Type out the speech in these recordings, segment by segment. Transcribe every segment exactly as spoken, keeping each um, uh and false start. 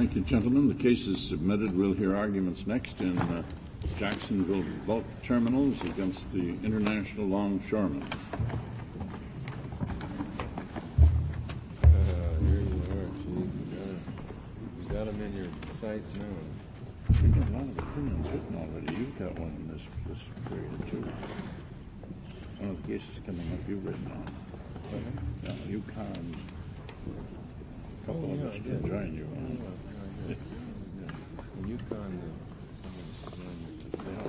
Thank you, gentlemen. The case is submitted. We'll hear arguments next in uh, Jacksonville Bulk Terminals against the International Longshoremen. Uh, here you are, Chief. You got, you got them in your sights now. We got a lot of opinions written already. You've got one in this, this period, too. One of the cases coming up you've written on. Uh-huh. Yeah, Yukon. A couple oh, of yeah, us to join you on. Yeah, yeah, yeah. The Yukon, uh, Yeah.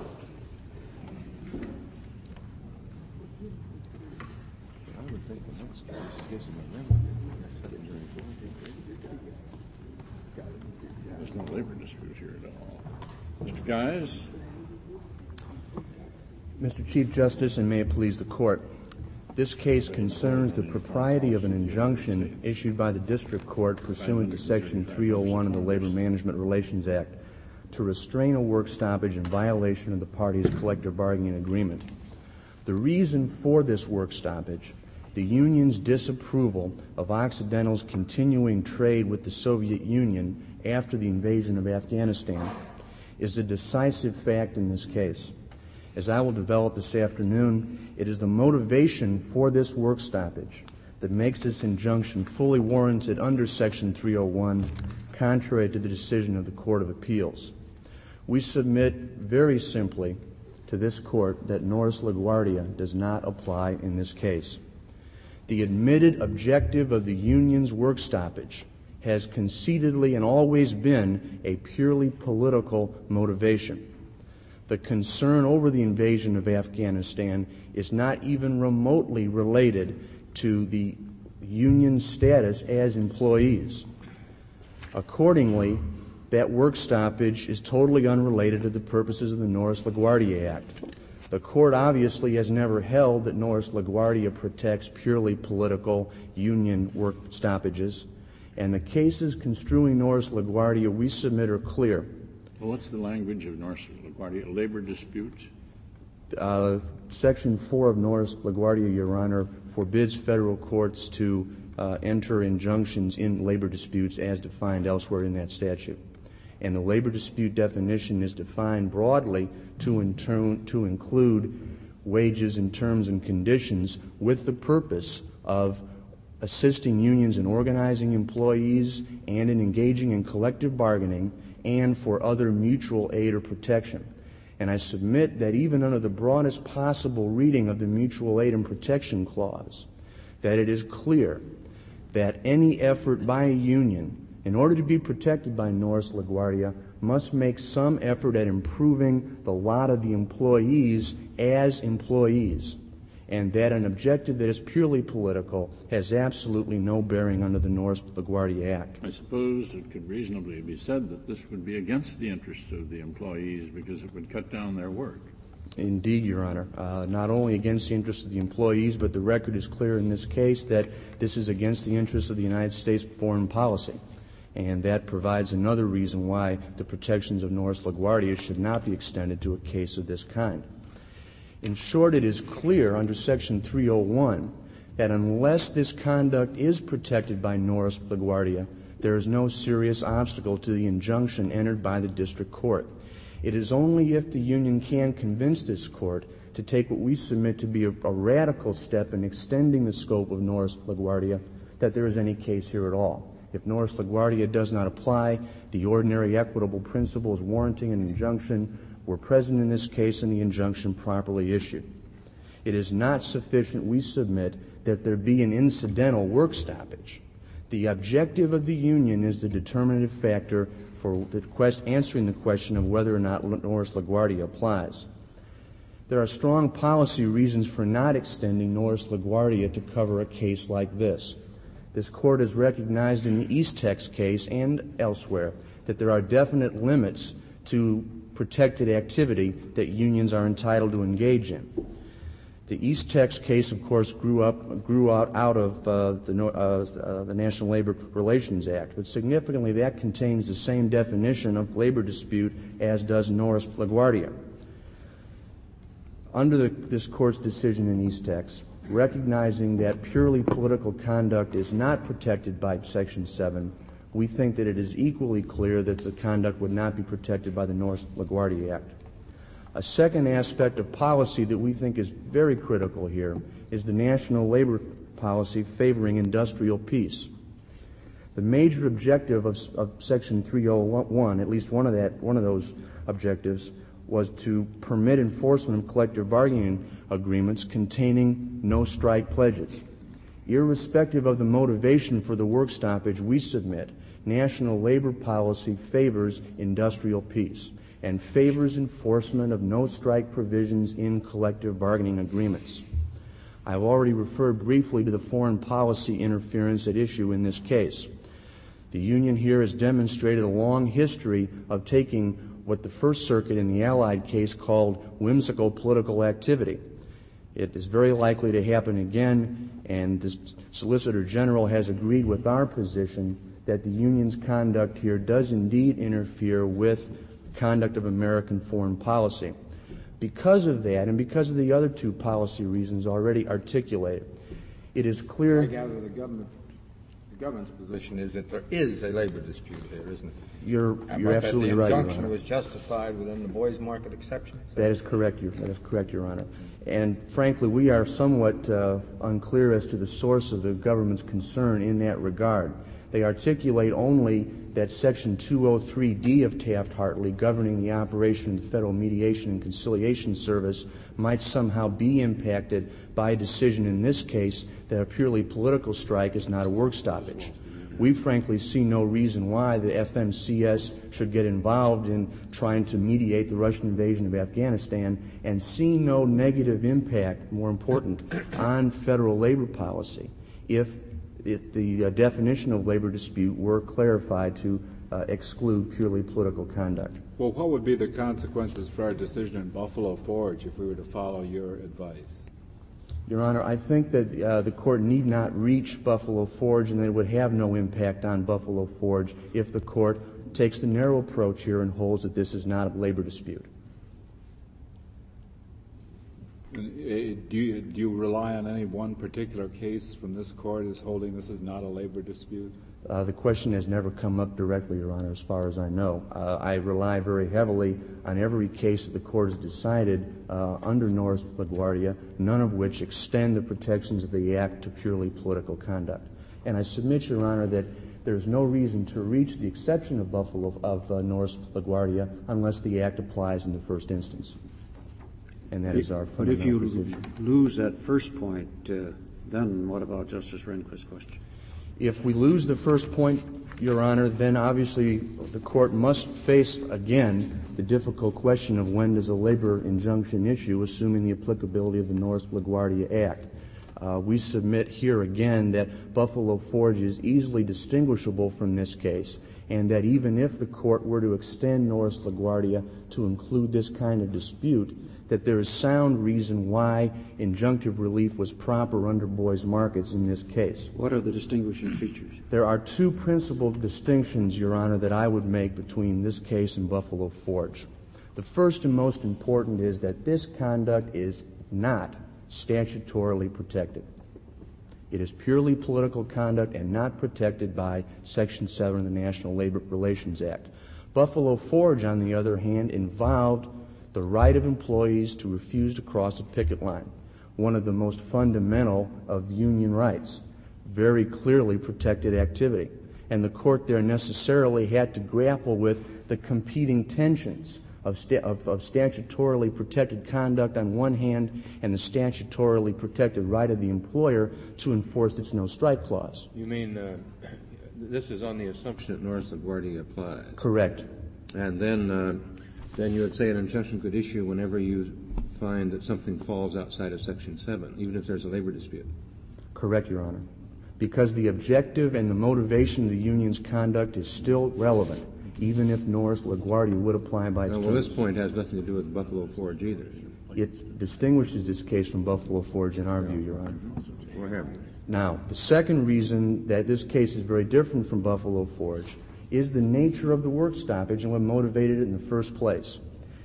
I would think the next case gives them a remedy. There's no labor dispute here at all. Mister Guys? Mister Chief Justice, and may it please the Court, this case concerns the propriety of an injunction issued by the District Court pursuant to Section three oh one of the Labor Management Relations Act to restrain a work stoppage in violation of the parties' collective bargaining agreement. The reason for this work stoppage, the union's disapproval of Occidental's continuing trade with the Soviet Union after the invasion of Afghanistan, is a decisive fact in this case. As I will develop this afternoon, it is the motivation for this work stoppage that makes this injunction fully warranted under Section three oh one, contrary to the decision of the Court of Appeals. We submit very simply to this Court that Norris LaGuardia does not apply in this case. The admitted objective of the union's work stoppage has conceitedly and always been a purely political motivation. The concern over the invasion of Afghanistan is not even remotely related to the union's status as employees. Accordingly, that work stoppage is totally unrelated to the purposes of the Norris LaGuardia Act. The Court obviously has never held that Norris LaGuardia protects purely political union work stoppages, and the cases construing Norris LaGuardia we submit are clear. Well, what's the language of Norris LaGuardia? Labor dispute? Uh, Section four of Norris LaGuardia, Your Honor, forbids federal courts to uh, enter injunctions in labor disputes as defined elsewhere in that statute. And the labor dispute definition is defined broadly to, in to include wages and terms and conditions with the purpose of assisting unions in organizing employees and in engaging in collective bargaining and for other mutual aid or protection. And I submit that even under the broadest possible reading of the Mutual Aid and Protection Clause, that it is clear that any effort by a union in order to be protected by Norris LaGuardia must make some effort at improving the lot of the employees as employees, and that an objective that is purely political has absolutely no bearing under the Norris LaGuardia Act. I suppose it could reasonably be said that this would be against the interests of the employees because it would cut down their work. Indeed, Your Honor. Uh, not only against the interests of the employees, but the record is clear in this case that this is against the interests of the United States foreign policy. And that provides another reason why the protections of Norris LaGuardia should not be extended to a case of this kind. In short, it is clear under Section three oh one that unless this conduct is protected by Norris LaGuardia, there is no serious obstacle to the injunction entered by the district court. It is only if the union can convince this court to take what we submit to be a, a radical step in extending the scope of Norris LaGuardia that there is any case here at all. If Norris LaGuardia does not apply, the ordinary equitable principles warranting an injunction were present in this case and the injunction properly issued. It is not sufficient, we submit, that there be an incidental work stoppage. The objective of the union is the determinative factor for the quest- answering the question of whether or not Norris LaGuardia applies. There are strong policy reasons for not extending Norris LaGuardia to cover a case like this. This court has recognized in the Eastex case and elsewhere that there are definite limits to protected activity that unions are entitled to engage in. The Eastex case, of course, grew up, grew out, out of uh, the, uh, uh, the National Labor Relations Act, but significantly that contains the same definition of labor dispute as does Norris LaGuardia. Under the, this court's decision in Eastex, recognizing that purely political conduct is not protected by Section seven, we think that it is equally clear that the conduct would not be protected by the Norris LaGuardia Act. A second aspect of policy that we think is very critical here is the national labor policy favoring industrial peace. The major objective of, of Section three oh one, at least one of that, one of those objectives, was to permit enforcement of collective bargaining agreements containing no strike pledges. Irrespective of the motivation for the work stoppage, we submit national labor policy favors industrial peace and favors enforcement of no strike provisions in collective bargaining agreements. I've already referred briefly to the foreign policy interference at issue in this case. The union here has demonstrated a long history of taking what the First Circuit in the Allied case called whimsical political activity. It is very likely to happen again, and the Solicitor General has agreed with our position that the union's conduct here does indeed interfere with conduct of American foreign policy. Because of that, and because of the other two policy reasons already articulated, it is clear... I gather the government, the government's position is that there is a labor dispute here, isn't it? You're, and you're absolutely that right, the Your injunction Honor. was justified within the boys' market exception. Is that That is correct, Your, that is correct, Your Honor. And frankly, we are somewhat uh, unclear as to the source of the government's concern in that regard. They articulate only that Section two oh three D of Taft-Hartley, governing the operation of the Federal Mediation and Conciliation Service, might somehow be impacted by a decision in this case that a purely political strike is not a work stoppage. We frankly see no reason why the F M C S should get involved in trying to mediate the Russian invasion of Afghanistan, and see no negative impact, more important, on federal labor policy if it, the uh, definition of labor dispute were clarified to uh, exclude purely political conduct. Well, what would be the consequences for our decision in Buffalo Forge if we were to follow your advice? Your Honor, I think that uh, the Court need not reach Buffalo Forge, and that it would have no impact on Buffalo Forge if the Court takes the narrow approach here and holds that this is not a labor dispute. And, uh, do you, do you rely on any one particular case from this Court as holding this is not a labor dispute? Uh, the question has never come up directly, Your Honor, as far as I know. Uh, I rely very heavily on every case that the Court has decided uh, under Norris LaGuardia, none of which extend the protections of the Act to purely political conduct. And I submit, Your Honor, that there's no reason to reach the exception of Buffalo of uh, Norris LaGuardia unless the Act applies in the first instance. And that is our But if fundamental you position. lose that first point, uh, then what about Justice Rehnquist's question? If we lose the first point, Your Honor, then obviously the Court must face again the difficult question of when does a labor injunction issue, assuming the applicability of the Norris LaGuardia Act. Uh, we submit here again that Buffalo Forge is easily distinguishable from this case, and that even if the Court were to extend Norris LaGuardia to include this kind of dispute, that there is sound reason why injunctive relief was proper under Boys Markets in this case. What are the distinguishing features? There are two principal distinctions, Your Honor, that I would make between this case and Buffalo Forge. The first and most important is that this conduct is not statutorily protected. It is purely political conduct and not protected by Section seven of the National Labor Relations Act. Buffalo Forge, on the other hand, involved the right of employees to refuse to cross a picket line, one of the most fundamental of union rights, very clearly protected activity. And the Court there necessarily had to grapple with the competing tensions of, sta- of, of statutorily protected conduct on one hand and the statutorily protected right of the employer to enforce its no-strike clause. You mean uh, this is on the assumption that Norris LaGuardia applies? Correct. And then, uh, then you would say an injunction could issue whenever you find that something falls outside of Section seven, even if there's a labor dispute. Correct, Your Honor. Because the objective and the motivation of the union's conduct is still relevant, even if Norris LaGuardia would apply by its Now, terms. well, this point has nothing to do with Buffalo Forge either. It distinguishes this case from Buffalo Forge in our view, Your Honor. What happened? Now, the second reason that this case is very different from Buffalo Forge is the nature of the work stoppage and what motivated it in the first place.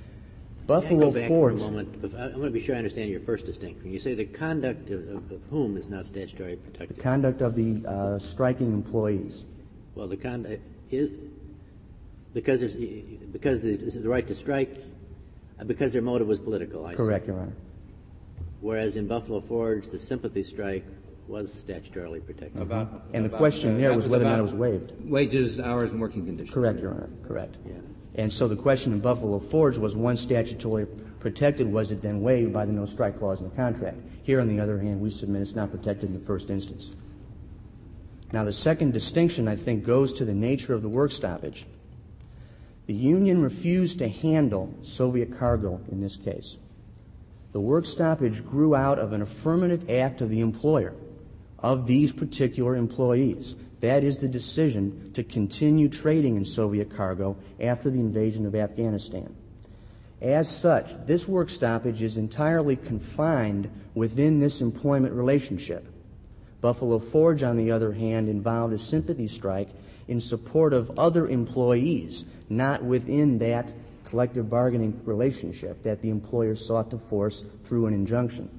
Buffalo Can I go back Forge. for a moment? I want to be sure I understand your first distinction. You say the conduct of, of, of whom is not statutorily protected. The conduct of the uh, striking employees. Well, the con, uh, is, because there's, because the, the right to strike, uh, because their motive was political, I Correct, see. Your Honor. Whereas in Buffalo Forge, the sympathy strike was statutorily protected. About, And the about, question uh, there that was whether or not it about was waived. Wages, hours, and working conditions. Correct, Your Honor. Correct. Yeah. And so the question in Buffalo Forge was, once statutorily protected, was it then waived by the no strike clause in the contract? Here, on the other hand, we submit it's not protected in the first instance. Now, the second distinction, I think, goes to the nature of the work stoppage. The union refused to handle Soviet cargo in this case. The work stoppage grew out of an affirmative act of the employer, of these particular employees. That is the decision to continue trading in Soviet cargo after the invasion of Afghanistan. As such, this work stoppage is entirely confined within this employment relationship. Buffalo Forge, on the other hand, involved a sympathy strike in support of other employees, not within that collective bargaining relationship that the employer sought to force through an injunction.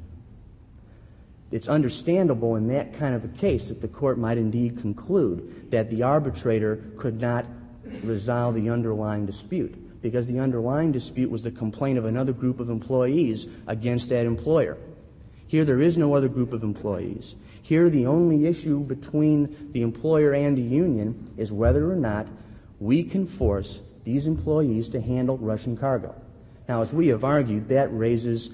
It's understandable in that kind of a case that the court might indeed conclude that the arbitrator could not resolve the underlying dispute, because the underlying dispute was the complaint of another group of employees against that employer. Here there is no other group of employees. Here the only issue between the employer and the union is whether or not we can force these employees to handle Russian cargo. Now, as we have argued, that raises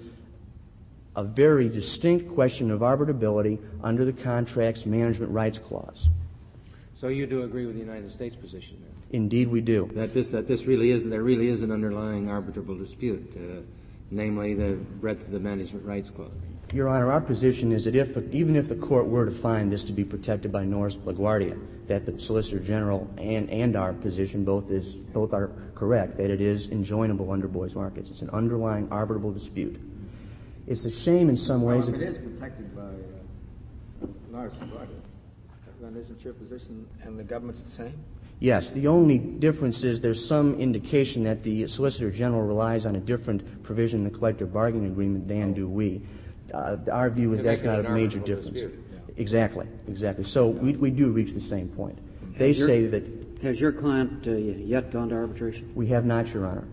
a very distinct question of arbitrability under the contract's management rights clause. So you do agree with the United States position then? Indeed we do. That this, that this really is, there really is an underlying arbitrable dispute, uh, namely the breadth of the management rights clause. Your Honor, our position is that if the, even if the court were to find this to be protected by Norris LaGuardia, that the Solicitor General and, and our position both is both are correct, that it is enjoinable under Boy's Markets. It's an underlying arbitrable dispute. It's a shame in some ways. Well, if it is protected by uh, Norris LaGuardia, then isn't your position and the government's the same? Yes. The only difference is there's some indication that the Solicitor General relies on a different provision in the collective bargaining agreement than do we. Uh, our view is You're that's not a major difference. Dispute, yeah. Exactly, exactly. So we, we do reach the same point. They your, say that... Has your client uh, yet gone to arbitration? We have not, Your Honor.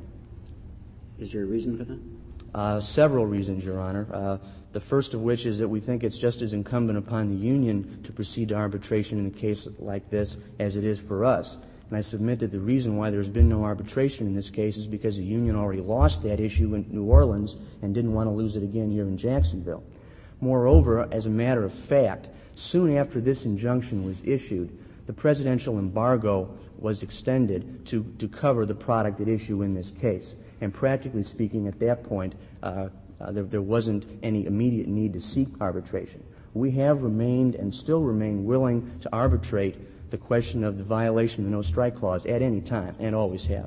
Is there a reason for that? Uh, several reasons, Your Honor. Uh, the first of which is that we think it's just as incumbent upon the union to proceed to arbitration in a case like this as it is for us. And I submit that the reason why there's been no arbitration in this case is because the union already lost that issue in New Orleans and didn't want to lose it again here in Jacksonville. Moreover, as a matter of fact, soon after this injunction was issued, the presidential embargo was extended to, to cover the product at issue in this case. And practically speaking, at that point, uh, uh, there, there wasn't any immediate need to seek arbitration. We have remained and still remain willing to arbitrate the question of the violation of the no-strike clause at any time, and always have.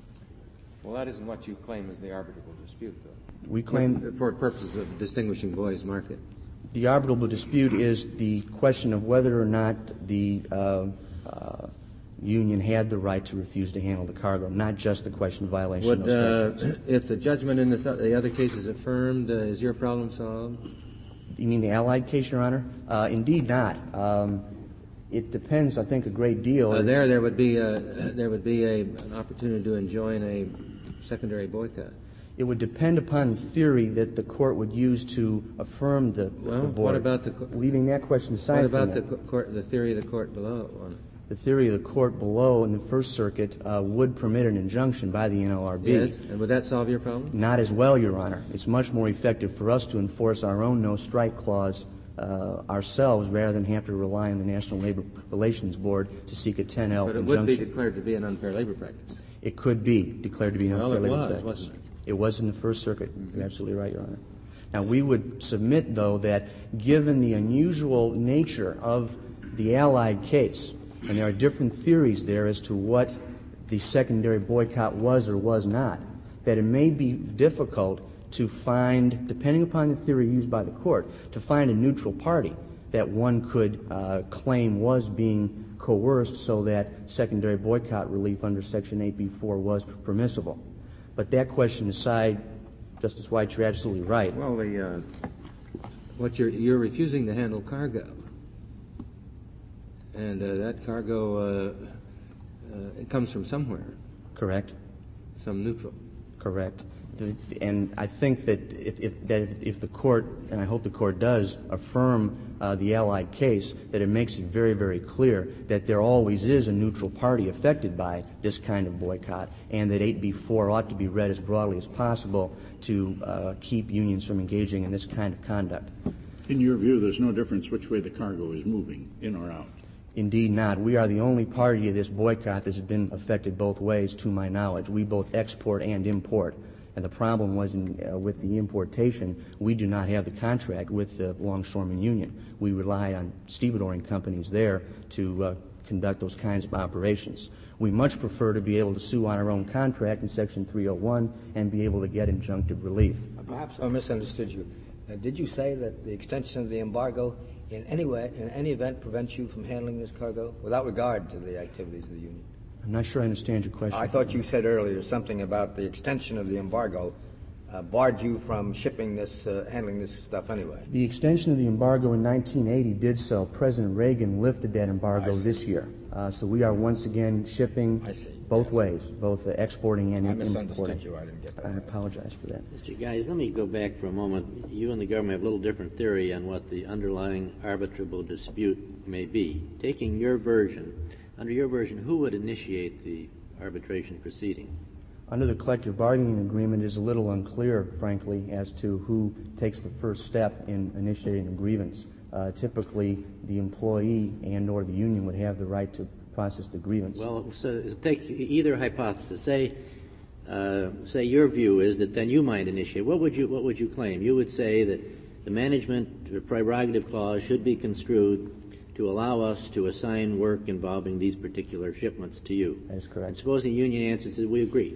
Well, that isn't what you claim as the arbitrable dispute, though. We claim For purposes of distinguishing Boy's Market. the arbitrable dispute is the question of whether or not the uh, uh, union had the right to refuse to handle the cargo, not just the question of violation Would, of no uh, strike clause. if the judgment in this, the other case is affirmed, uh, is your problem solved? You mean the Allied case, Your Honor? Uh, indeed not. Um, it depends, I think, a great deal. Uh, there, there would be a, there would be a, an opportunity to enjoin a secondary boycott. It would depend upon the theory that the court would use to affirm the, Well, the board. what about the co- leaving that question aside? What for about now. the co- court, the theory of the court below on it? The theory of the court below in the First Circuit uh, would permit an injunction by the N L R B. Yes, and would that solve your problem? Not as well, Your Honor. It's much more effective for us to enforce our own no-strike clause uh, ourselves rather than have to rely on the National Labor Relations Board to seek a ten L But it injunction. would be declared to be an unfair labor practice. It could be declared to be an Well, unfair it labor was, practice. wasn't it? It was in the First Circuit. Mm-hmm. You're absolutely right, Your Honor. Now, we would submit, though, that given the unusual nature of the Allied case, and there are different theories there as to what the secondary boycott was or was not, that it may be difficult to find, depending upon the theory used by the court, to find a neutral party that one could uh, claim was being coerced so that secondary boycott relief under Section eight B four was permissible. But that question aside, Justice White, you're absolutely right. Well, the uh, what you're you're refusing to handle cargo. And uh, that cargo, uh, uh, it comes from somewhere, Correct? some neutral. Correct. The- And I think that if, if, that if, if the court, and I hope the court does, affirm uh, the Allied case, that it makes it very, very clear that there always is a neutral party affected by this kind of boycott, and that eight B four ought to be read as broadly as possible to uh, keep unions from engaging in this kind of conduct. In your view, there's no difference which way the cargo is moving, in or out? Indeed not. We are the only party to this boycott that has been affected both ways, to my knowledge. We both export and import. And the problem was in, uh, with the importation, we do not have the contract with the Longshoremen Union. We rely on stevedoring companies there to uh, conduct those kinds of operations. We much prefer to be able to sue on our own contract in Section three oh one and be able to get injunctive relief. Perhaps I misunderstood you. Uh, did you say that the extension of the embargo in any way, in any event, prevents you from handling this cargo without regard to the activities of the union? I'm not sure I understand your question. I thought you said earlier something about the extension of the embargo uh, barred you from shipping this, uh, handling this stuff anyway. The extension of the embargo in nineteen eighty did so. President Reagan lifted that embargo this year. Uh, so we are once again shipping I see. both ways, both uh, exporting and I importing. misunderstood you. I didn't get that. I apologize for that. Mister Guys, let me go back for a moment. You and the government have a little different theory on what the underlying arbitrable dispute may be. Taking your version, under your version, who would initiate the arbitration proceeding? Under the collective bargaining agreement, it is a little unclear, frankly, as to who takes the first step in initiating the grievance. Uh, typically, the employee and or the union would have the right to process the grievance. Well, so take either hypothesis. Say, uh, say your view is that then you might initiate. What would you What would you claim? You would say that the management prerogative clause should be construed to allow us to assign work involving these particular shipments to you. That is correct. And suppose the union answers that we agree.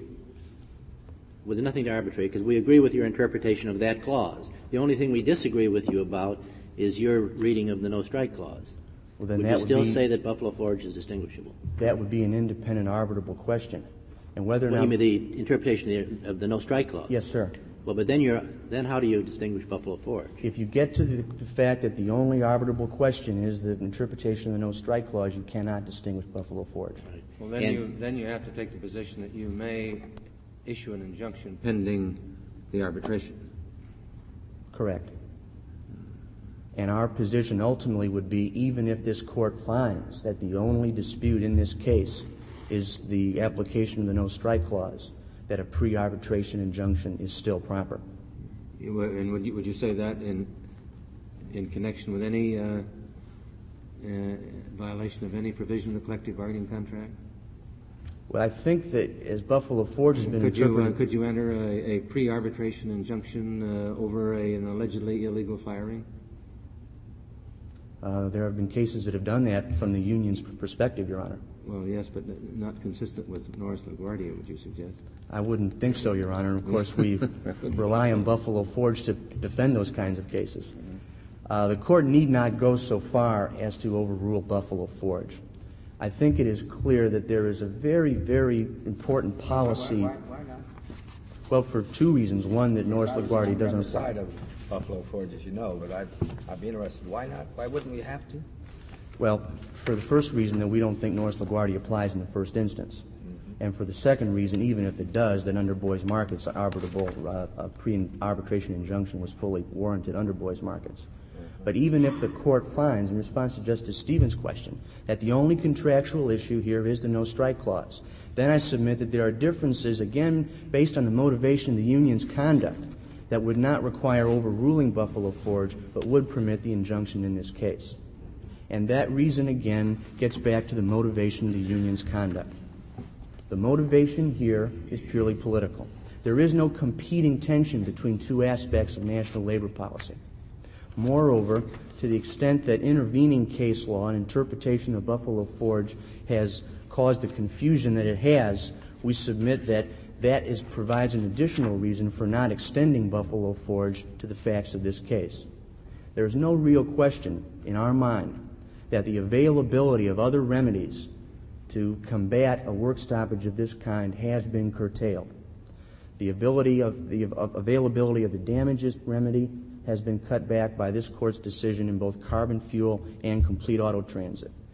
Well, there's nothing to arbitrate because we agree with your interpretation of that clause. The only thing we disagree with you about is your reading of the no-strike clause. Well, then would that you would still be, say that Buffalo Forge is distinguishable? That would be an independent arbitrable question. And whether or Well, not... you mean the interpretation of the, of the no-strike clause? Yes, sir. Well, but then you're then how do you distinguish Buffalo Forge? If you get to the, the fact that the only arbitrable question is the interpretation of the no-strike clause, you cannot distinguish Buffalo Forge. Right. Well, then And- you then you have to take the position that you may issue an injunction pending the arbitration. Correct. And our position ultimately would be, even if this court finds that the only dispute in this case is the application of the no-strike clause, that a pre-arbitration injunction is still proper. You, would- and would you, would you say that in in connection with any uh, uh, violation of any provision of the collective bargaining contract? Well, I think that as Buffalo Forge has been Could you interpreted... uh, could you enter a, a pre-arbitration injunction uh, over a, an allegedly illegal firing? Uh, there have been cases that have done that from the union's perspective, Your Honor. Well, yes, but not consistent with Norris LaGuardia, would you suggest? I wouldn't think so, Your Honor. Of course, we rely on Buffalo Forge to defend those kinds of cases. Uh, the court need not go so far as to overrule Buffalo Forge. I think it is clear that there is a very, very important policy. Why, why, why not? Well, for two reasons. One, that Norris LaGuardia doesn't I'm apply. side of Buffalo Forge, as you know, but I'd, I'd be interested. Why not? Why wouldn't we have to? Well, for the first reason, that we don't think Norris LaGuardia applies in the first instance. Mm-hmm. And for the second reason, even if it does, that under Boys Markets, arbitrable, uh, a pre-arbitration injunction was fully warranted under Boys Markets. Mm-hmm. But even if the court finds, in response to Justice Stevens' question, that the only contractual issue here is the no-strike clause, then I submit that there are differences, again, based on the motivation of the union's conduct, that would not require overruling Buffalo Forge, but would permit the injunction in this case. And that reason, again, gets back to the motivation of the union's conduct. The motivation here is purely political. There is no competing tension between two aspects of national labor policy. Moreover, to the extent that intervening case law and interpretation of Buffalo Forge has caused the confusion that it has, we submit that that is, provides an additional reason for not extending Buffalo Forge to the facts of this case. There is no real question in our mind that the availability of other remedies to combat a work stoppage of this kind has been curtailed. The ability of the of availability of the damages remedy has been cut back by this court's decision in both Carbon Fuel and Complete Auto Transit.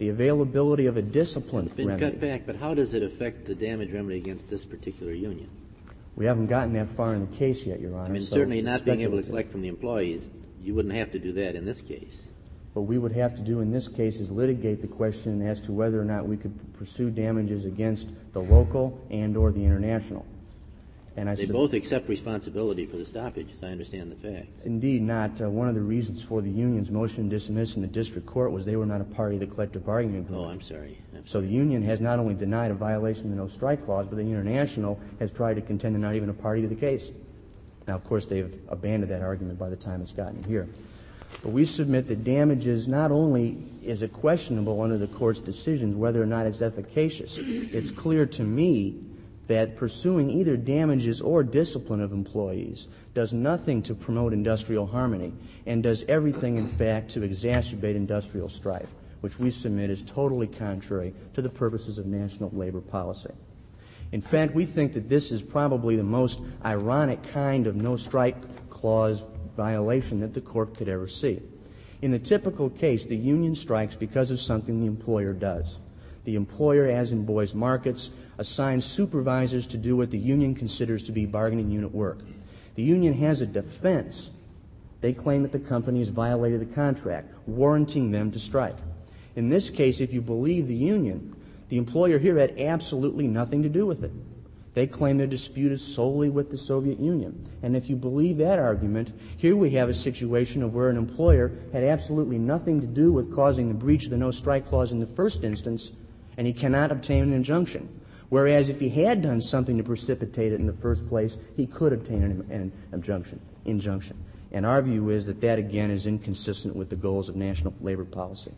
the availability of a discipline It's been remedy. cut back, but how does it affect the damage remedy against this particular union? We haven't gotten that far in the case yet, Your Honor. I mean, so certainly it's not being able to speculative. collect from the employees, you wouldn't have to do that in this case. What we would have to do in this case is litigate the question as to whether or not we could pursue damages against the local and or the international. And I They sub- both accept responsibility for the stoppage, as I understand the facts. Indeed not. Uh, one of the reasons for the union's motion to dismiss in the district court was they were not a party to the collective bargaining agreement. Oh, I'm sorry. I'm So the union has not only denied a violation of the no-strike clause, but the international has tried to contend they're not even a party to the case. Now, of course, they've abandoned that argument by the time it's gotten here. But we submit that damages not only is it questionable under the court's decisions whether or not it's efficacious, it's clear to me that pursuing either damages or discipline of employees does nothing to promote industrial harmony and does everything, in fact, to exacerbate industrial strife, which we submit is totally contrary to the purposes of national labor policy. In fact, we think that this is probably the most ironic kind of no-strike clause violation that the court could ever see. In the typical case, the union strikes because of something the employer does. The employer, as in Boys Markets, assigns supervisors to do what the union considers to be bargaining unit work. The union has a defense. They claim that the company has violated the contract, warranting them to strike. In this case, if you believe the union, the employer here had absolutely nothing to do with it. They claim their dispute is solely with the Soviet Union. And if you believe that argument, here we have a situation of where an employer had absolutely nothing to do with causing the breach of the no-strike clause in the first instance, and he cannot obtain an injunction. Whereas if he had done something to precipitate it in the first place, he could obtain an, an injunction, injunction. And our view is that that, again, is inconsistent with the goals of national labor policy.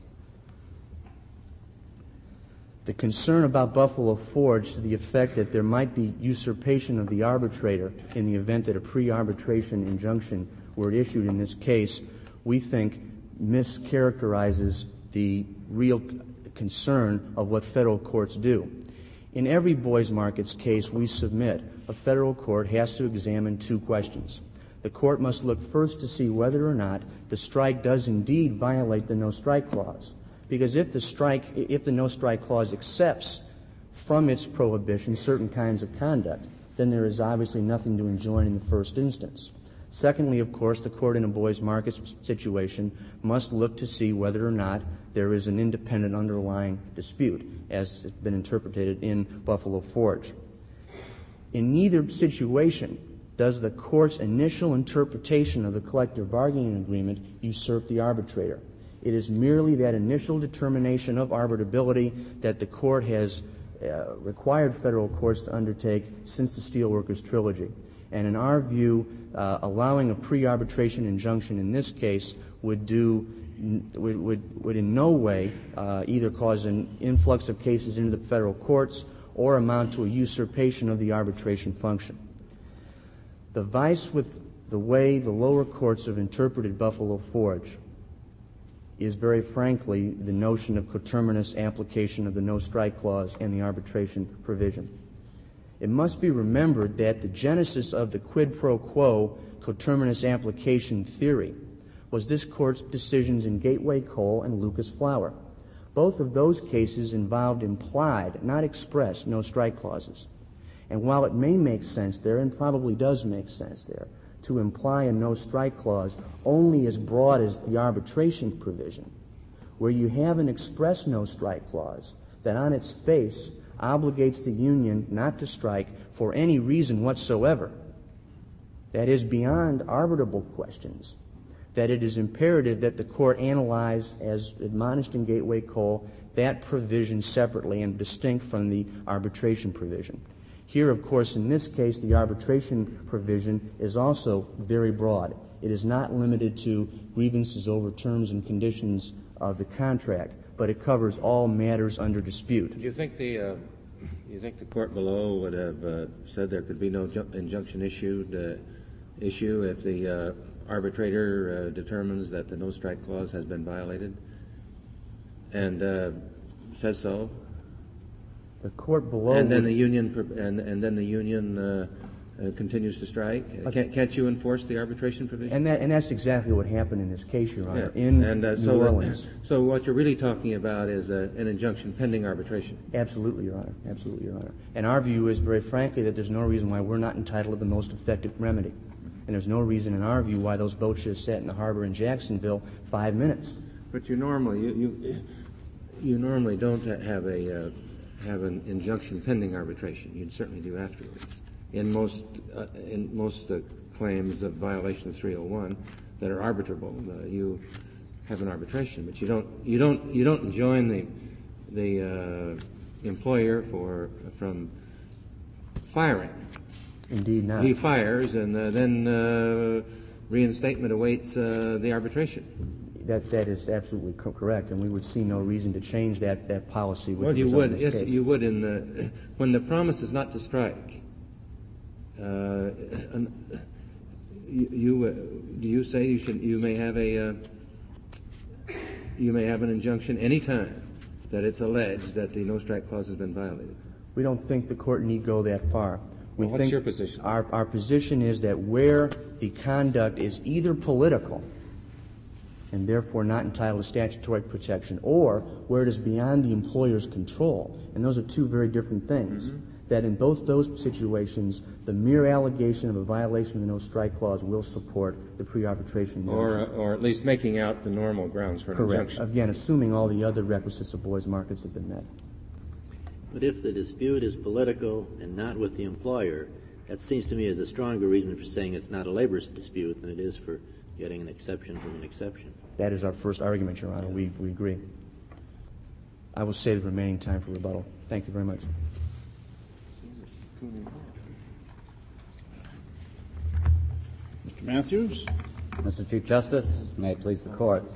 The concern about Buffalo Forge to the effect that there might be usurpation of the arbitrator in the event that a pre-arbitration injunction were issued in this case, we think mischaracterizes the real concern of what federal courts do. In every Boys Markets case we submit, a federal court has to examine two questions. The court must look first to see whether or not the strike does indeed violate the no-strike clause. Because if the strike, if the no-strike clause accepts from its prohibition certain kinds of conduct, then there is obviously nothing to enjoin in the first instance. Secondly, of course, the court in a Boys Markets situation must look to see whether or not there is an independent underlying dispute, as has been interpreted in Buffalo Forge. In neither situation does the court's initial interpretation of the collective bargaining agreement usurp the arbitrator. It is merely that initial determination of arbitrability that the court has uh, required federal courts to undertake since the Steelworkers Trilogy. And in our view, uh, allowing a pre-arbitration injunction in this case would do would would, would in no way uh, either cause an influx of cases into the federal courts or amount to a usurpation of the arbitration function. The vice with the way the lower courts have interpreted Buffalo Forge is very frankly the notion of coterminous application of the no-strike clause and the arbitration provision. It must be remembered that the genesis of the quid pro quo coterminous application theory was this court's decisions in Gateway Coal and Lucas Flour. Both of those cases involved implied, not expressed, no-strike clauses. And while it may make sense there, and probably does make sense there, to imply a no-strike clause only as broad as the arbitration provision, where you have an express no-strike clause that on its face obligates the union not to strike for any reason whatsoever, that is beyond arbitrable questions, that it is imperative that the court analyze, as admonished in Gateway Coal, that provision separately and distinct from the arbitration provision. Here, of course, in this case, the arbitration provision is also very broad. It is not limited to grievances over terms and conditions of the contract, but it covers all matters under dispute. Do you think the uh, you think the court below would have uh, said there could be no ju- injunction issued uh, issue if the uh, arbitrator uh, determines that the no-strike clause has been violated, and uh, says so? The court below And then would- the union, and, and then the union uh, uh, continues to strike? Uh, can't, can't you enforce the arbitration provision? And that and that's exactly what happened in this case, Your Honor, Yes. in and, uh, New so, Orleans. So what you're really talking about is a, an injunction pending arbitration. Absolutely, Your Honor. Absolutely, Your Honor. And our view is, very frankly, that there's no reason why we're not entitled to the most effective remedy. And there's no reason, in our view, why those boats should have sat in the harbor in Jacksonville five minutes. But you normally you you, you normally don't have a uh, have an injunction pending arbitration. You'd certainly do afterwards. In most uh, in most uh, claims of violation of three oh one that are arbitrable, uh, you have an arbitration, but you don't you don't you don't enjoin the the uh, employer for from firing. Indeed not. He fires, and uh, then uh, reinstatement awaits uh, the arbitration. That that is absolutely co- correct, and we would see no reason to change that, that policy. With Well, the you result of would. this Yes, case. you would. In the when the promise is not to strike, uh, an, you, you uh, do you say you should you may have a uh, you may have an injunction any time that it's alleged that the no strike clause has been violated. We don't think the court need go that far. We Well, what's think your position? Our our position is that where the conduct is either political and therefore not entitled to statutory protection, or where it is beyond the employer's control. And those are two very different things. Mm-hmm. That in both those situations, the mere allegation of a violation of the no-strike clause will support the pre-arbitration Or, motion. or at least making out the normal grounds for an Correct. injunction. Again, assuming all the other requisites of Boy's markets have been met. But if the dispute is political and not with the employer, that seems to me as a stronger reason for saying it's not a labor dispute than it is for getting an exception from an exception. That is our first argument, Your Honor. We, we agree. I will save the remaining time for rebuttal. Thank you very much. Mister Matthews? Mister Chief Justice, may it please the Court.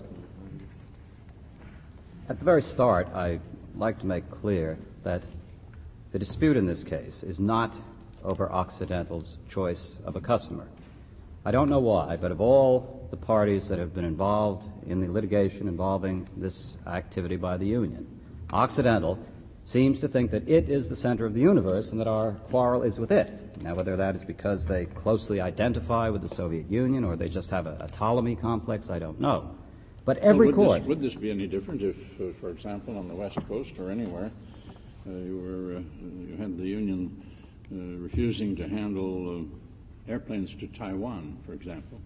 At the very start, I'd like to make clear that the dispute in this case is not over Occidental's choice of a customer. I don't know why, but of all the parties that have been involved in the litigation involving this activity by the union, Occidental seems to think that it is the center of the universe and that our quarrel is with it. Now, whether that is because they closely identify with the Soviet Union or they just have a, a Ptolemy complex, I don't know. But every well, would court... This, would this be any different if, uh, for example, on the West Coast or anywhere, uh, you were uh, you had the Union uh, refusing to handle uh, airplanes to Taiwan, for example?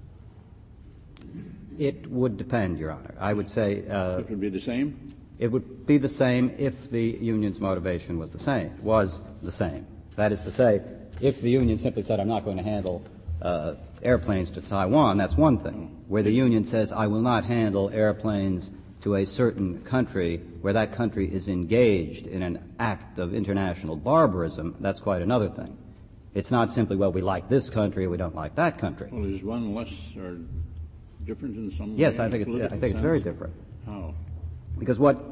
It would depend, Your Honor. I would say... Uh, it would be the same? It would be the same if the union's motivation was the same, was the same. That is to say, if the union simply said, I'm not going to handle uh, airplanes to Taiwan, that's one thing. Where the union says, I will not handle airplanes to a certain country where that country is engaged in an act of international barbarism, that's quite another thing. It's not simply, well, we like this country or we don't like that country. Well, is one less or different in some Yes, way? I think it's, I think it's very different. How? Because what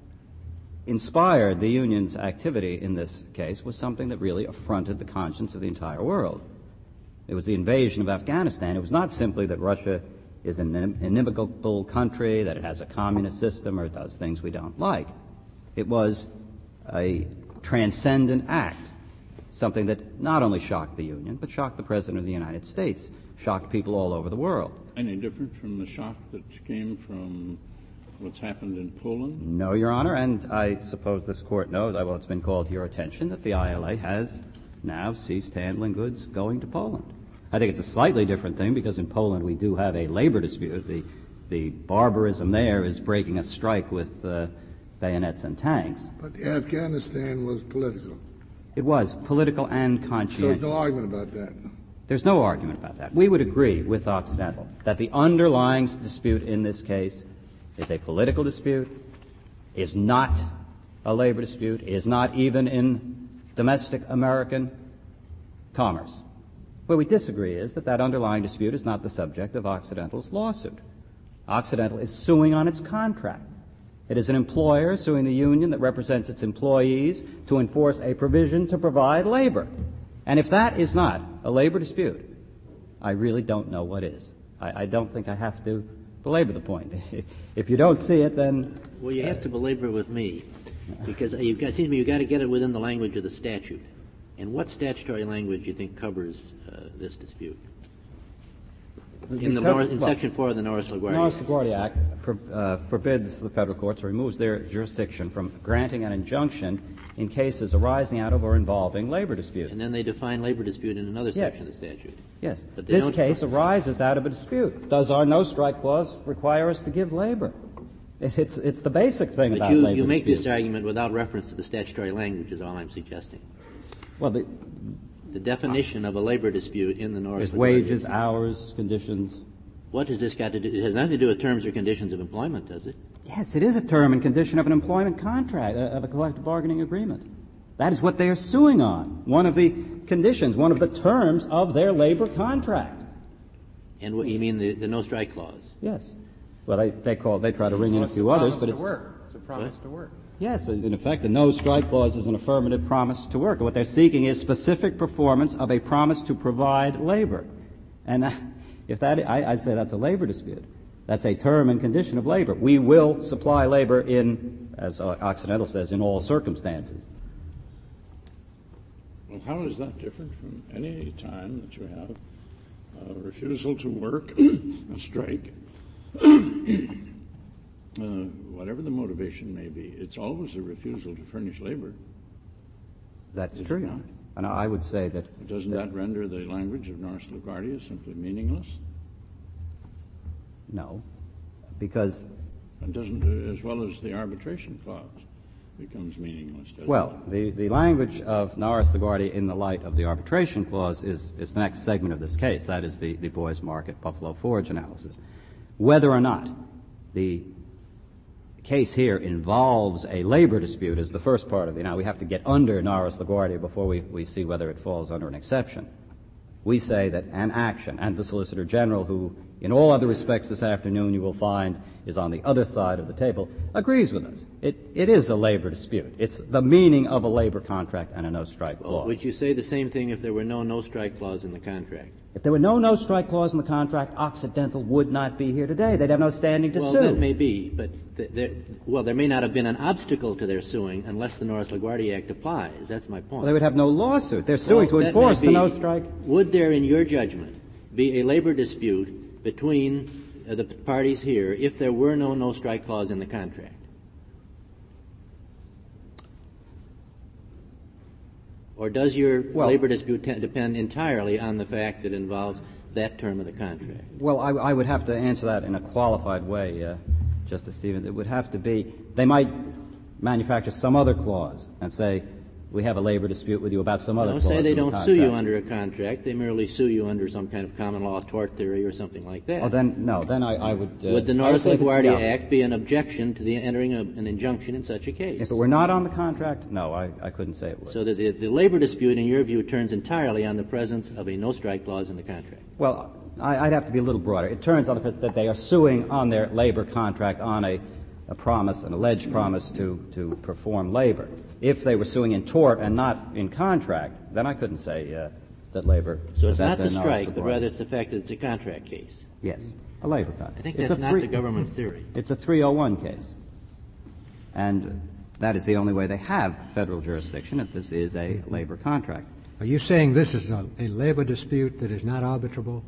inspired the union's activity in this case was something that really affronted the conscience of the entire world. It was the invasion of Afghanistan. It was not simply that Russia is an inimical country, that it has a communist system or does things we don't like. It was a transcendent act, something that not only shocked the Union, but shocked the President of the United States, shocked people all over the world. Any different from the shock that came from what's happened in Poland? No, Your Honor, and I suppose this Court knows, well, it's been called to your attention, that the I L A has now ceased handling goods going to Poland. I think it's a slightly different thing because in Poland we do have a labor dispute. The, the barbarism there is breaking a strike with uh, bayonets and tanks. But the Afghanistan was political. It was political and conscientious. So there's no argument about that. There's no argument about that. We would agree with Occidental that the underlying dispute in this case is a political dispute, is not a labor dispute, is not even in domestic American commerce. Where we disagree is that that underlying dispute is not the subject of Occidental's lawsuit. Occidental is suing on its contract. It is an employer suing the union that represents its employees to enforce a provision to provide labor. And if that is not a labor dispute, I really don't know what is. I, I don't think I have to belabor the point. If you don't see it, then... Well, you have to belabor it with me, because you've got, it seems to me you've got to get it within the language of the statute. And what statutory language do you think covers uh, this dispute? In, the Because- Nor- in well, Section four of the Norris LaGuardia Norris Act. LaGuardia Act for, uh, forbids the federal courts or removes their jurisdiction from granting an injunction in cases arising out of or involving labor disputes. And then they define labor dispute in another Yes. section of the statute. Yes. But they This don't- case arises out of a dispute. Does our no-strike clause require us to give labor? It- It's, it's the basic thing But about you, labor you make disputes. this argument without reference to the statutory language is all I'm suggesting. Well, the, The definition of a labor dispute in the Norris there's LaGuardia wages, Act. hours, conditions. What has this got to do? It has nothing to do with terms or conditions of employment, does it? Yes, it is a term and condition of an employment contract, uh, of a collective bargaining agreement. That is what they are suing on. One of the conditions, one of the terms of their labor contract. And what you mean the, the no strike clause? Yes. Well, they, they call, they try to ring in a few others, but it's, It's a promise to work. yes, in effect, the no-strike clause is an affirmative promise to work. What they're seeking is specific performance of a promise to provide labor. And uh, if that, I, I'd say that's a labor dispute. That's a term and condition of labor. We will supply labor in, as Occidental says, in all circumstances. Well, how is that different from any time that you have a refusal to work, a strike, uh, whatever the motivation may be? It's always a refusal to furnish labor. That's Is it true. not? And I would say that... Doesn't that render the language of Norris LaGuardia simply meaningless? No, because... It doesn't, uh, as well as the arbitration clause becomes meaningless, doesn't Well, it? the, the language of Norris LaGuardia in the light of the arbitration clause is, is the next segment of this case. That is the, the Boys Market Buffalo Forge analysis. Whether or not the case here involves a labor dispute is the first part of it. Now, we have to get under Norris LaGuardia before we, we see whether it falls under an exception. We say that an action, and the Solicitor General, who in all other respects this afternoon you will find is on the other side of the table, agrees with us. It, it is a labor dispute. It's the meaning of a labor contract and a no-strike clause. Well, would you say the same thing if there were no no-strike clause in the contract? If there were no no-strike clause in the contract, Occidental would not be here today. They'd have no standing to well, sue. that may be, but th- there, well, there may not have been an obstacle to their suing unless the Norris LaGuardia Act applies. That's my point. Well, they would have no lawsuit. They're suing Well, to that enforce may the be. no-strike. Would there, in your judgment, be a labor dispute between uh, the parties here if there were no no-strike clause in the contract? Or does your Well- labor dispute te- depend entirely on the fact that it involves that term of the contract? Well, I, I would have to answer that in a qualified way, uh, Justice Stevens. It would have to be, they might manufacture some other clause and say, we have a labor dispute with you about some other No, clause. say they in the don't sue you contract. under a contract. They merely sue you under some kind of common law tort theory or something like that. Oh, then, no, then I, I would... Uh, Would the I Norris say that- LaGuardia yeah. Act be an objection to the entering of an injunction in such a case? If it were not on the contract, no, I, I couldn't say it would. So that the, the labor dispute, in your view, turns entirely on the presence of a no-strike clause in the contract. Well, I, I'd have to be a little broader. It turns out that they are suing on their labor contract on a, a promise, an alleged promise to, to perform labor. If they were suing in tort and not in contract, then I couldn't say uh, that labor... So it's that not the then Norris strike, but LaGuardia. rather it's the fact that it's a contract case. Yes, a labor contract. I think It's that's a not three- the government's theory. It's a three oh one case. And that is the only way they have federal jurisdiction, that this is a labor contract. Are you saying this is a, a labor dispute that is not arbitrable?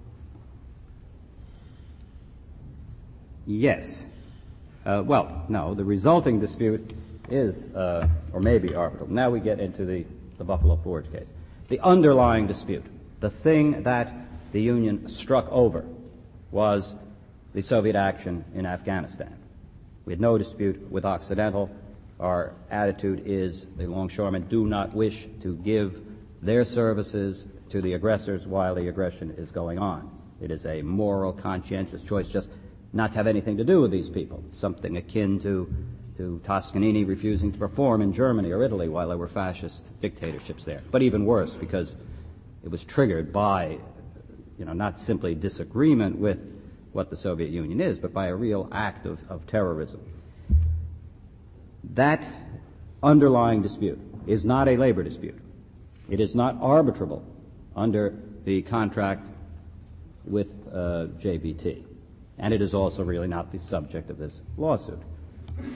Yes. Uh, well, no, the resulting dispute is, uh, or may be arbitrable. Now we get into the, the Buffalo Forge case. The underlying dispute, the thing that the Union struck over, was the Soviet action in Afghanistan. We had no dispute with Occidental. Our attitude is the longshoremen do not wish to give their services to the aggressors while the aggression is going on. It is a moral, conscientious choice just not to have anything to do with these people, something akin to, to Toscanini refusing to perform in Germany or Italy while there were fascist dictatorships there. But even worse, because it was triggered by, you know, not simply disagreement with what the Soviet Union is, but by a real act of, of terrorism. That underlying dispute is not a labor dispute. It is not arbitrable under the contract with uh, J B T. And it is also really not the subject of this lawsuit.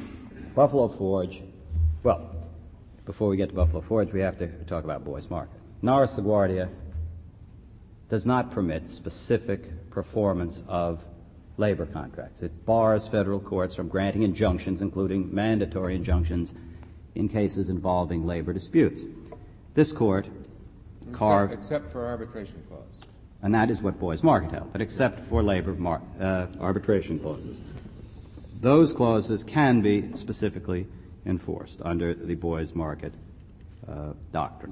Buffalo Forge, well, before we get to Buffalo Forge, we have to talk about Boys Market. Norris LaGuardia does not permit specific performance of labor contracts. It bars federal courts from granting injunctions, including mandatory injunctions, in cases involving labor disputes. This court carved... Except, except for arbitration clause. And that is what Boy's Market held, but except for labor mar- uh, arbitration clauses. Those clauses can be specifically enforced under the Boy's Market uh, doctrine.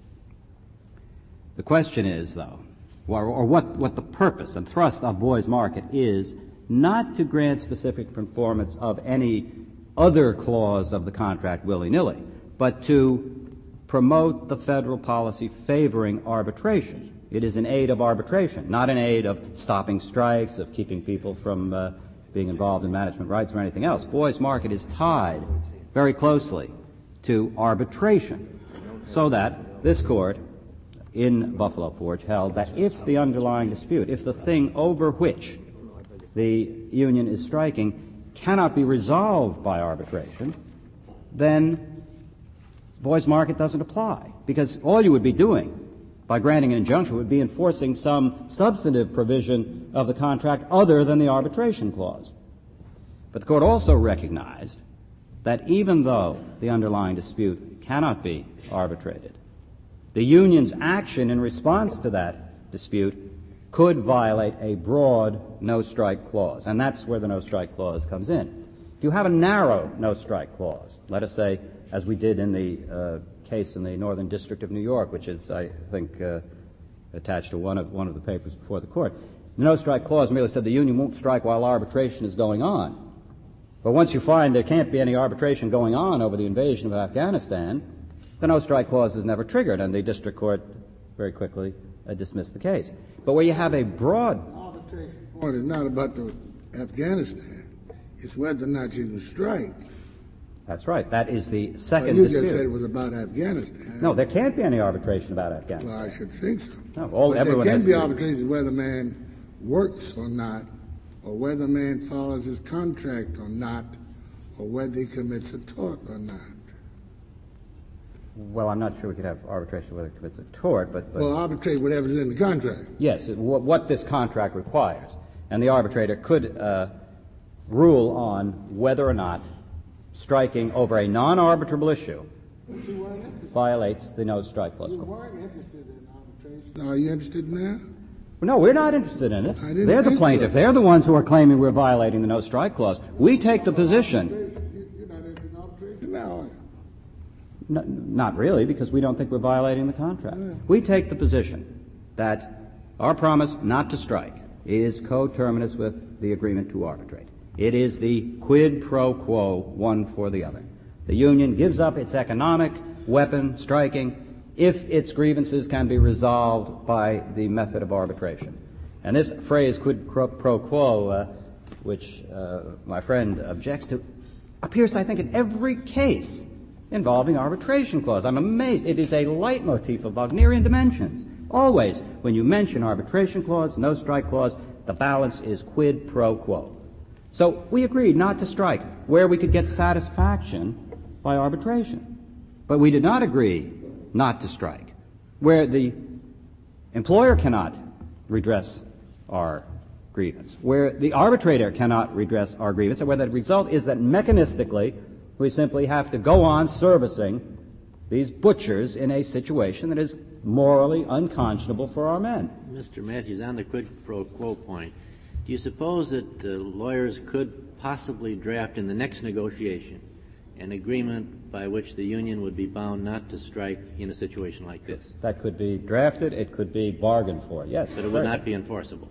The question is, though, or, or what, what the purpose and thrust of Boy's Market is, not to grant specific performance of any other clause of the contract willy-nilly, but to promote the federal policy favoring arbitration. It is in aid of arbitration, not in aid of stopping strikes, of keeping people from uh, being involved in management rights or anything else. Boy's Market is tied very closely to arbitration, so that this court in Buffalo Forge held that if the underlying dispute, if the thing over which the union is striking cannot be resolved by arbitration, then Boy's Market doesn't apply, because all you would be doing by granting an injunction would be enforcing some substantive provision of the contract other than the arbitration clause. But the court also recognized that even though the underlying dispute cannot be arbitrated, the union's action in response to that dispute could violate a broad no-strike clause, and that's where the no-strike clause comes in. If you have a narrow no-strike clause, let us say, as we did in the uh, case in the Northern District of New York, which is, I think, uh, attached to one of one of the papers before the court, the no-strike clause merely said the union won't strike while arbitration is going on. But once you find there can't be any arbitration going on over the invasion of Afghanistan, the no-strike clause is never triggered, and the district court very quickly uh, dismissed the case. But where you have a broad... Arbitration point is not about the Afghanistan. It's whether or not you can strike. That's right. That is the second well, you dispute. just said it was about Afghanistan. No, there can't be any arbitration about Afghanistan. Well, I should think so. No, all, but everyone there can has be to... arbitration whether a man works or not, or whether a man follows his contract or not, or whether he commits a tort or not. Well, I'm not sure we could have arbitration whether it commits a tort, but... but well, arbitrate whatever's in the contract. Yes, it, what, what this contract requires. And the arbitrator could uh, rule on whether or not striking over a non-arbitrable issue violates the no-strike clause. You weren't interested in arbitration. Are you interested in that? No, we're not interested in it. I didn't They're the think plaintiff. so. They're the ones who are claiming we're violating the no-strike clause. We take the position... You're not interested in arbitration now, are you? No, not really, because we don't think we're violating the contract. Yeah. We take the position that our promise not to strike is coterminous with the agreement to arbitrate. It is the quid pro quo, one for the other. The union gives up its economic weapon, striking, if its grievances can be resolved by the method of arbitration. And this phrase, quid pro quo, uh, which uh, my friend objects to, appears, I think, in every case involving arbitration clause. I'm amazed. It is a leitmotif of Wagnerian dimensions. Always, when you mention arbitration clause, no strike clause, the balance is quid pro quo. So we agreed not to strike where we could get satisfaction by arbitration. But we did not agree not to strike where the employer cannot redress our grievance, where the arbitrator cannot redress our grievance, and where the result is that mechanistically we simply have to go on servicing these butchers in a situation that is morally unconscionable for our men. Mister Matthews, on the quid pro quo point, do you suppose that uh, lawyers could possibly draft in the next negotiation an agreement by which the union would be bound not to strike in a situation like this? That could be drafted. It could be bargained for, yes. But it would not be enforceable.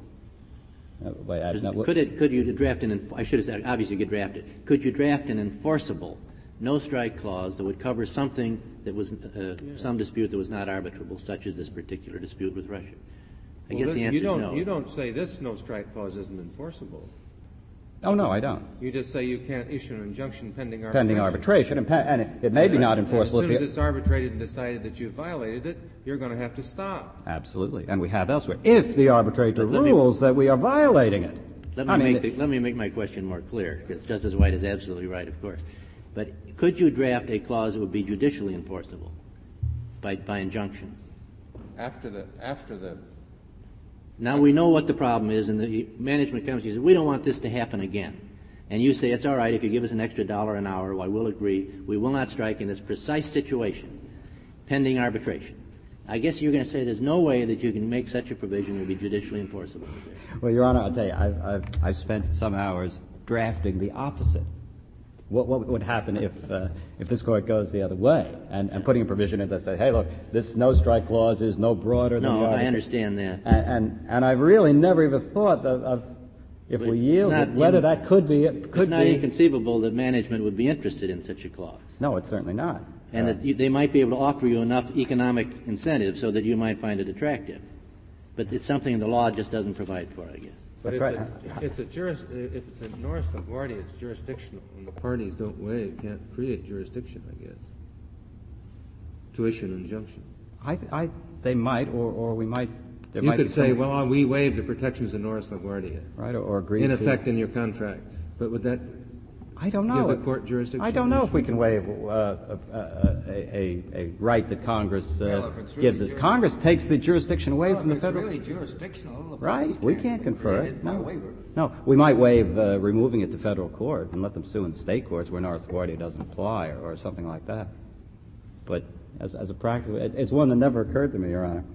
Uh, wait, I, no, could it? Could you draft an? I should have said. Obviously, you could draft it. Could you draft an enforceable no-strike clause that would cover something that was uh, yeah. some dispute that was not arbitrable, such as this particular dispute with Russia? I well, guess the answer you don't, is no. You don't say this no-strike clause isn't enforceable. Oh, no, I don't. You just say you can't issue an injunction pending arbitration. Pending arbitration, and, pe- and it, it may be not enforceable. And as soon if as it's arbitrated and decided that you've violated it, you're going to have to stop. Absolutely, and we have elsewhere. If the arbitrator let rules me, that we are violating it. Let me, I mean, make the, let me make my question more clear, because Justice White is absolutely right, of course. But could you draft a clause that would be judicially enforceable by, by injunction? after the after the. Now we know what the problem is, and the management comes to you and says, we don't want this to happen again. And you say, it's all right, if you give us an extra dollar an hour, well, I will agree. We will not strike in this precise situation, pending arbitration. I guess you're going to say there's no way that you can make such a provision to be judicially enforceable. Well, Your Honor, I'll tell you, I've, I've, I've spent some hours drafting the opposite. What, what would happen if uh, if this court goes the other way and, and putting a provision in that says, hey, look, this no-strike clause is no broader than no, the I arbitration. understand that. And, and, and I've really never even thought of, of if But we yield it, whether in, that could be it could It's not be, inconceivable that management would be interested in such a clause. No, it's certainly not. And uh, that you, they might be able to offer you enough economic incentive so that you might find it attractive. But it's something the law just doesn't provide for, I guess. But That's it's, right. a, it's a juris, if it's a Norris LaGuardia, it's jurisdictional, and the parties don't waive, can't create jurisdiction, I guess, to issue an injunction. I, I, they might, or, or we might. There you might could be say, some, well, we waive the protections of Norris LaGuardia, right, or, or agree in to, effect in your contract. But would that I don't know. give the court jurisdiction? I don't know if we can waive uh, a, a, a, a right that Congress uh, well, if it's really gives us. Congress takes the jurisdiction away well, from if the it's federal. really jurisdictional. The Right, parties we can't confer create it. by No. waiver. No, we might waive uh, removing it to federal court and let them sue in the state courts where Norris LaGuardia doesn't apply, or, or something like that. But as, as a practical, it, it's one that never occurred to me, Your Honor.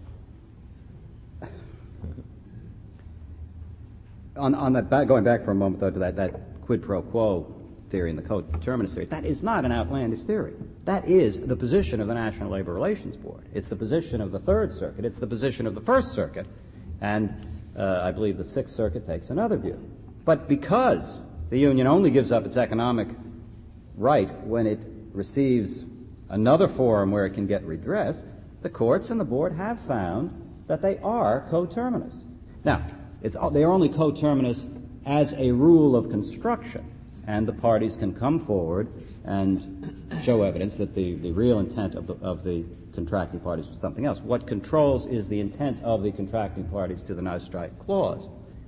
On, on that, back, going back for a moment though to that, that quid pro quo theory and the coterminous theory, that is not an outlandish theory. That is the position of the National Labor Relations Board. It's the position of the Third Circuit. It's the position of the First Circuit. And uh, I believe the Sixth Circuit takes another view. But because the union only gives up its economic right when it receives another forum where it can get redress, the courts and the board have found that they are coterminous. Now, it's, they are only coterminous as a rule of construction, and the parties can come forward and show evidence that the, the real intent of the, of the contracting parties was something else. What controls is the intent of the contracting parties to the no-strike clause.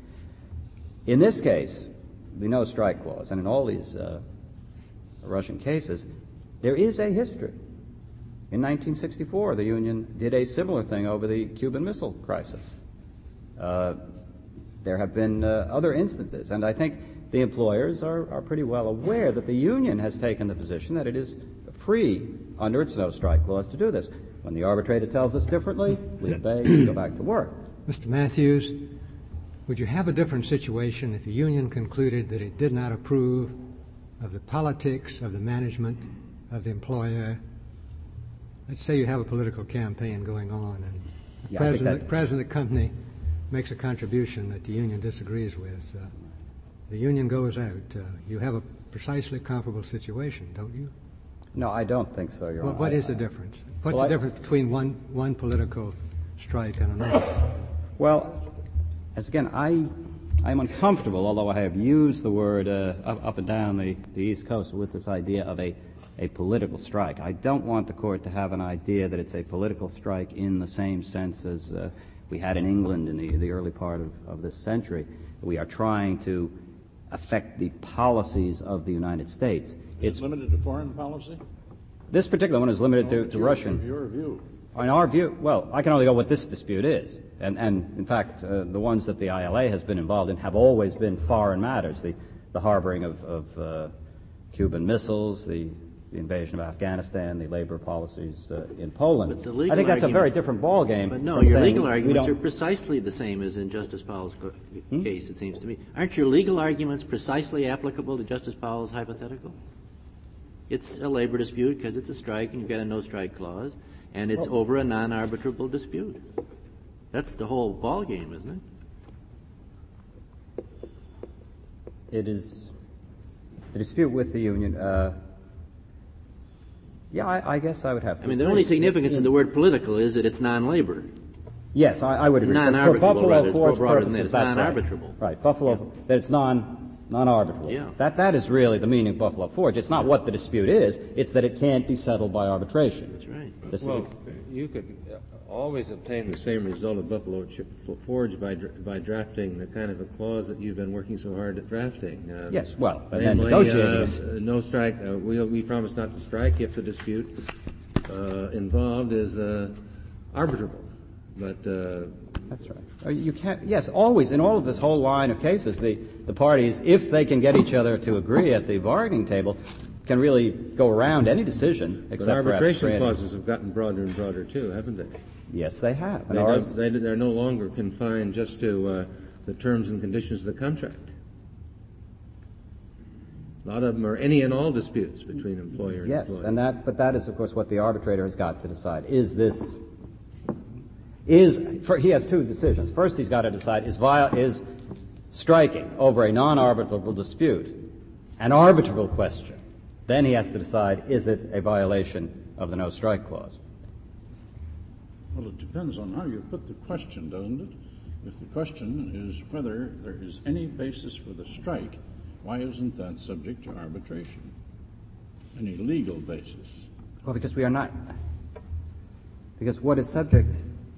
In this case, the no-strike clause, and in all these uh, Russian cases, there is a history. In nineteen sixty-four, the union did a similar thing over the Cuban Missile Crisis. Uh, there have been uh, other instances, and I think the employers are, are pretty well aware that the union has taken the position that it is free under its no-strike clause to do this. When the arbitrator tells us differently, we obey, we go back to work. Mister Matthews, would you have a different situation if the union concluded that it did not approve of the politics of the management of the employer? Let's say you have a political campaign going on, and the Yeah, president, that, president of the company makes a contribution that the union disagrees with. Uh, the union goes out. Uh, you have a precisely comparable situation, don't you? No, I don't think so, Your Well, Honor. what I, is the difference? What's well, the I, difference between one, one political strike and another? Well, as again, I, I'm uncomfortable, although I have used the word uh, up, up and down the, the East Coast with this idea of a, a political strike. I don't want the court to have an idea that it's a political strike in the same sense as uh, we had in England in the, the early part of, of this century. We are trying to affect the policies of the United States. It's limited to foreign policy? This particular one is limited to, to your, Russian. Your view. In our view, well, I can only go what this dispute is. And, and in fact, uh, the ones that the I L A has been involved in have always been foreign matters. The, the harboring of, of uh, Cuban missiles, the, the invasion of Afghanistan, the labor policies uh, in Poland. But the legal I think that's a very arguments- different ballgame. But no, from your saying legal we arguments don't- are precisely the same as in Justice Powell's co- Hmm? case, it seems to me. Aren't your legal arguments precisely applicable to Justice Powell's hypothetical? It's a labor dispute because it's a strike and you've got a no-strike clause, and it's Well- over a non-arbitrable dispute. That's the whole ballgame, isn't it? It is the dispute with the union. Uh, yeah, I, I guess I would have to. I mean, the agree. only significance In- of the word political is that it's non-labor. Yes, I, I would agree. For- Non-arbitrable, For Buffalo rather. It's Forge broader than purposes, that. It's that's right. non-arbitrable. Right, Buffalo, that it's non, non-arbitrable. Yeah. That, that is really the meaning of Buffalo Forge. It's not what the dispute is, it's that it can't be settled by arbitration. That's right. This, Well, it's- you could uh, always obtain the same result of Buffalo Ch- Forge by dr- by drafting the kind of a clause that you've been working so hard at drafting. Uh, Yes, well, and then namely, negotiating uh, no strike. Uh, we we promise not to strike if the dispute uh, involved is uh, arbitrable. But uh, that's right. Uh, You can't. Yes, always in all of this whole line of cases, the the parties, if they can get each other to agree at the bargaining table, can really go around any decision except but arbitration perhaps clauses have gotten broader and broader too, haven't they? Yes, they have. They don't, they, they're no longer confined just to uh, the terms and conditions of the contract. A lot of them are any and all disputes between employer and yes, employee. and that, but that is, of course, what the arbitrator has got to decide. Is this, is, for, he has two decisions. First, he's got to decide, is, via, is striking over a non-arbitrable dispute an arbitrable question? Then he has to decide, is it a violation of the no-strike clause? Well, it depends on how you put the question, doesn't it? If the question is whether there is any basis for the strike, why isn't that subject to arbitration? Any legal basis? Well, because we are not. Because what is subject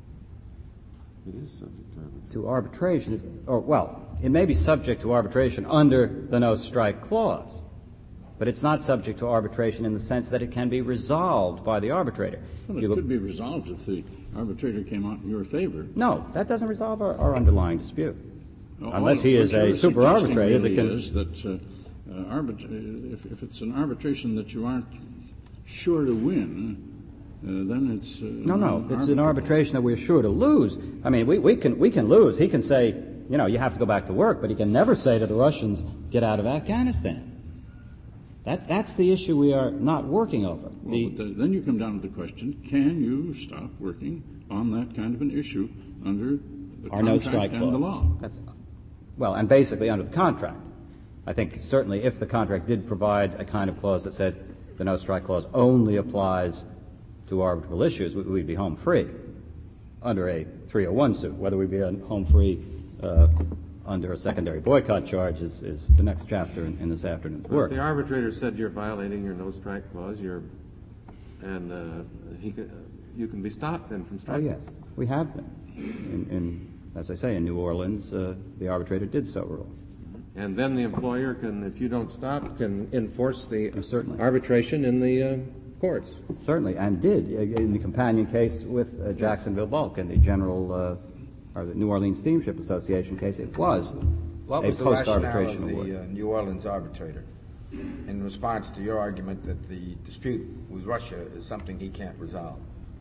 It is subject to arbitration. to arbitration is, or well, it may be subject to arbitration under the no-strike clause, but it's not subject to arbitration in the sense that it can be resolved by the arbitrator. Well, it You could look- be resolved if the arbitrator came out in your favor. No, that doesn't resolve our, our underlying dispute. All- Unless he what is you're a super suggesting arbitrator that really can. is that uh, uh, arbit- uh, if, if it's an arbitration that you aren't sure to win, uh, then it's uh, No, no, it's an arbitrable. arbitration that we're sure to lose. I mean, we, we can we can lose. He can say, you know, you have to go back to work, but he can never say to the Russians, get out of Afghanistan. That that's the issue we are not working over. Well, The- but the, then you come down to the question: can you stop working on that kind of an issue under the Our no contract strike and clause. the law? That's, well, and basically under the contract. I think certainly if the contract did provide a kind of clause that said the no strike clause only applies to arbitrable issues, we- we'd be home free under a three oh one suit. Whether we'd be home free uh, under a secondary boycott charge is, is the next chapter in, in this afternoon's Well, work. if the arbitrator said you're violating your no-strike clause, you're, and uh, he could, uh, you can be stopped then from Oh, striking. yes, we have been. In, in, as I say, in New Orleans, uh, the arbitrator did so rule. And then the employer can, if you don't stop, can enforce the Oh, certainly. arbitration in the uh, courts. Certainly, and did uh, in the companion case with uh, Jacksonville Bulk and the General uh, or the New Orleans Steamship Association case. It was What a was the rationale post-arbitration of award. the uh, New Orleans arbitrator in response to your argument that the dispute with Russia is something he can't resolve?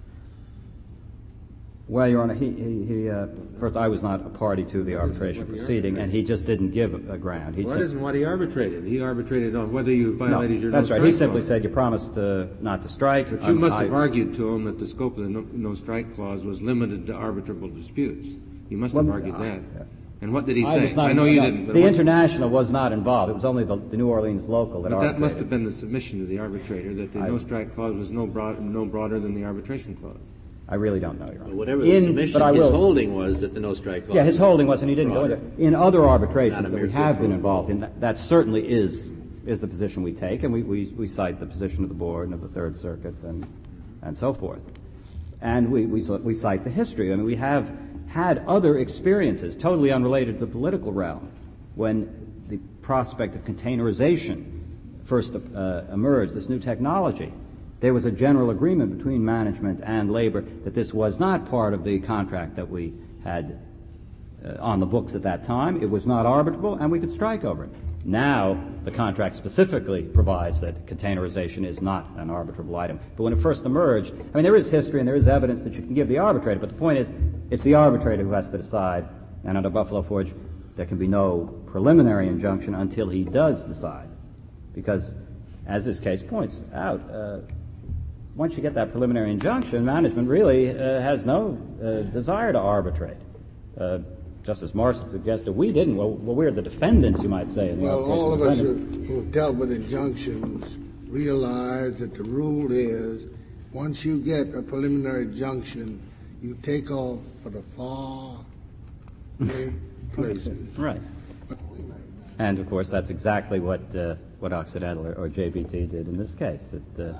Well, Your Honor, he, he, he uh, first, I was not a party to the arbitration proceeding, and he just didn't give a, a ground. He Well, that sim- isn't what he arbitrated. He arbitrated on whether you violated no, your that's right. no-strike He simply clause. said you promised uh, not to strike. But you Um, must I- have argued to him that the scope of the no- no-strike clause was limited to arbitrable disputes. You must have Well, argued I- that. And what did he I say? was not I know you no, didn't. But The what- international was not involved. It was only the, the New Orleans local that But that arbitrated. must have been the submission to the arbitrator, that the I- no-strike clause was no, broad, no broader than the arbitration clause. I really don't know, Your Honor. Well, whatever the In- submission, but I his will- holding was that the no-strike clause. Yeah, his holding was, and he didn't broader. go into in other Not arbitrations a that mere we have good been rule. involved in. That, that certainly is is the position we take, and we, we we cite the position of the board and of the Third Circuit and and so forth. And we we we cite the history. I mean, we have had other experiences totally unrelated to the political realm when the prospect of containerization first uh, emerged. This new technology. There was a general agreement between management and labor that this was not part of the contract that we had uh, on the books at that time. It was not arbitrable, and we could strike over it. Now, the contract specifically provides that containerization is not an arbitrable item. But when it first emerged, I mean, there is history and there is evidence that you can give the arbitrator, but the point is, it's the arbitrator who has to decide, and under Buffalo Forge, there can be no preliminary injunction until he does decide. Because, as this case points out, uh, once you get that preliminary injunction, management really uh, has no uh, desire to arbitrate. Uh, Justice Marshall suggested we didn't. Well, well, we're the defendants, you might say. In the Well, arbitration all of us who defendant. who have dealt with injunctions realize that the rule is once you get a preliminary injunction, you take off for the far away places. Right. And, of course, that's exactly what uh, what Occidental or, or J B T did in this case. It, uh,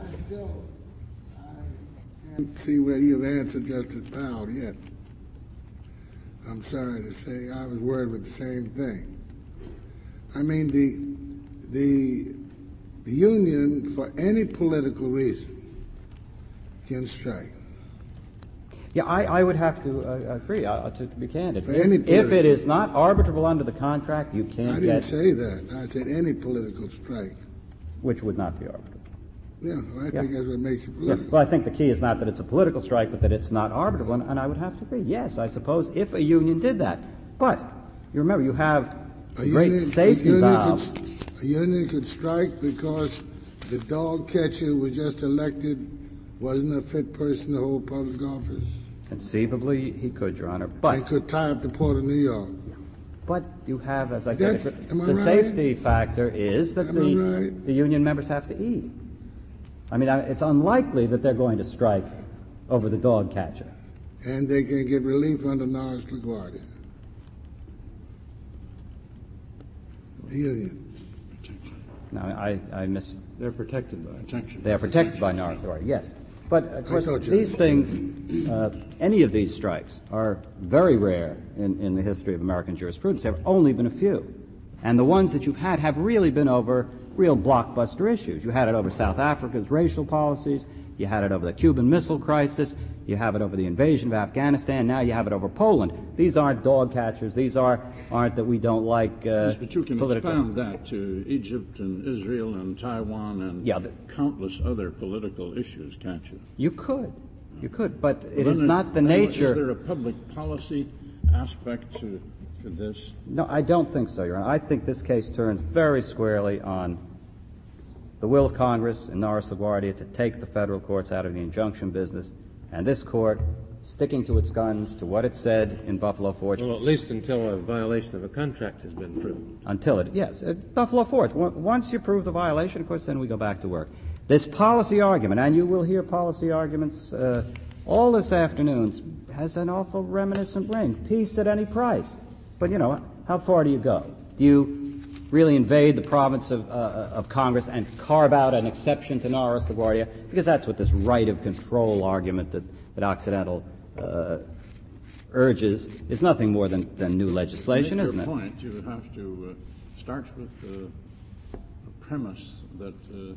I can't see where you've answered Justice Powell yet. I'm sorry to say I was worried with the same thing. I mean, the the the union, for any political reason, can strike. Yeah, I, I would have to uh, agree, uh, to, to be candid. For If, any if it political- is not arbitrable under the contract, you can't I get... didn't say that. I said any political strike. Which would not be arbitrable. Yeah, well, I Yeah. think that's what makes it Yeah. political. Well, I think the key is not that it's a political strike, but that it's not arbitrable, and, and I would have to agree. Yes, I suppose, if a union did that. But, you remember, you have A great union- safety a union valve. could- A union could strike because the dog catcher who was just elected wasn't a fit person to hold public office. Conceivably, he could, Your Honor, but... And could tie up the Port of New York. But you have, as I Is said, that- a- am I the right? safety factor is that Am I the, right? the union members have to eat. I mean, I- it's unlikely that they're going to strike over the dog catcher. And they can get relief under Norris LaGuardia. The union. Now, I, I miss... They're protected by protection. They are protected by Norris Authority, yes. But, of course, thought you these were- things, uh, any of these strikes are very rare in, in the history of American jurisprudence. There have only been a few. And the ones that you've had have really been over real blockbuster issues. You had it over South Africa's racial policies. You had it over the Cuban Missile Crisis. You have it over the invasion of Afghanistan. Now you have it over Poland. These aren't dog catchers. These are, aren't that we don't like uh, Yes, but you can political... expand that to Egypt and Israel and Taiwan and Yeah, the- countless other political issues, can't you? You could. You could. But it Well, is then not the then nature... Is there a public policy aspect to, to this? No, I don't think so, Your Honor. I think this case turns very squarely on the will of Congress and Norris LaGuardia to take the federal courts out of the injunction business, and this court sticking to its guns, to what it said in Buffalo Forge. Well, at least until a violation of a contract has been proved. Until it, yes, uh, Buffalo Forge. W- Once you prove the violation, of course, then we go back to work. This policy argument, and you will hear policy arguments uh, all this afternoon, has an awful reminiscent ring. Peace at any price. But, you know, how far do you go? Do you really invade the province of, uh, of Congress and carve out an exception to Norris LaGuardia? Because that's what this right of control argument that, that Occidental uh, urges is nothing more than, than new legislation, to make isn't your it? point, you have to uh, start with uh, a premise that uh,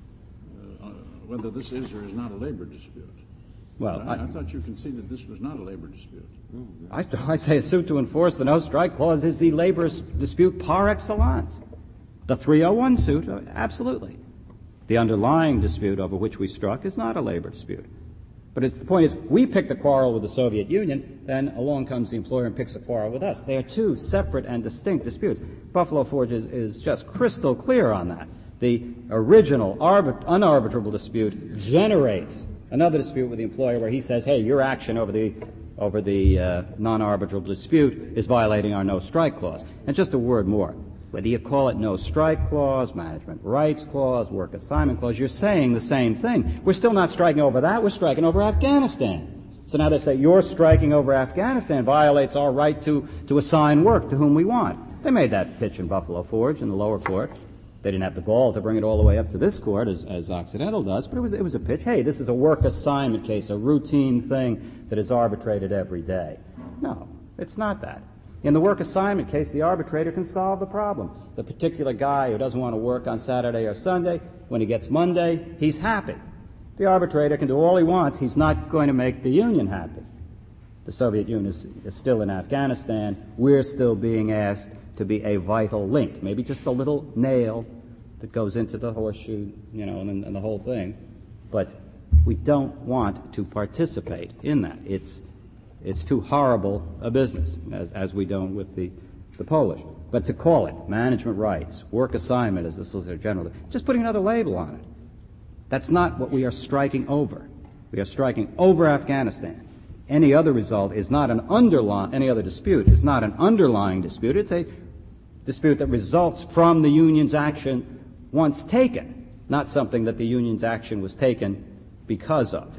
uh, whether this is or is not a labor dispute. Well, I, I- I thought you conceded this was not a labor dispute. I, I say a suit to enforce the no-strike clause is the labor s- dispute par excellence. The three oh one suit, uh, absolutely. The underlying dispute over which we struck is not a labor dispute. But it's, the point is, we picked a quarrel with the Soviet Union, then along comes the employer and picks a quarrel with us. They are two separate and distinct disputes. Buffalo Forge is, is just crystal clear on that. The original arbit- unarbitrable dispute generates another dispute with the employer where he says, hey, your action over the over the uh, non-arbitrable dispute is violating our no-strike clause. And just a word more. Whether you call it no-strike clause, management rights clause, work assignment clause, you're saying the same thing. We're still not striking over that. We're striking over Afghanistan. So now they say your striking over Afghanistan violates our right to, to assign work to whom we want. They made that pitch in Buffalo Forge in the lower court. They didn't have the gall to bring it all the way up to this court, as, as Occidental does, but it was, it was a pitch. Hey, this is a work assignment case, a routine thing that is arbitrated every day. No, it's not that. In the work assignment case, the arbitrator can solve the problem. The particular guy who doesn't want to work on Saturday or Sunday, when he gets Monday, he's happy. The arbitrator can do all he wants. He's not going to make the union happy. The Soviet Union is, is still in Afghanistan. We're still being asked to be a vital link, maybe just a little nail that goes into the horseshoe, you know, and, and the whole thing. But we don't want to participate in that. It's it's too horrible a business, as, as we don't with the, the Polish. But to call it management rights, work assignment, as the Solicitor General, just putting another label on it, that's not what we are striking over. We are striking over Afghanistan. Any other result is not an underlying, any other dispute is not an underlying dispute. It's a dispute that results from the union's action once taken, not something that the union's action was taken because of.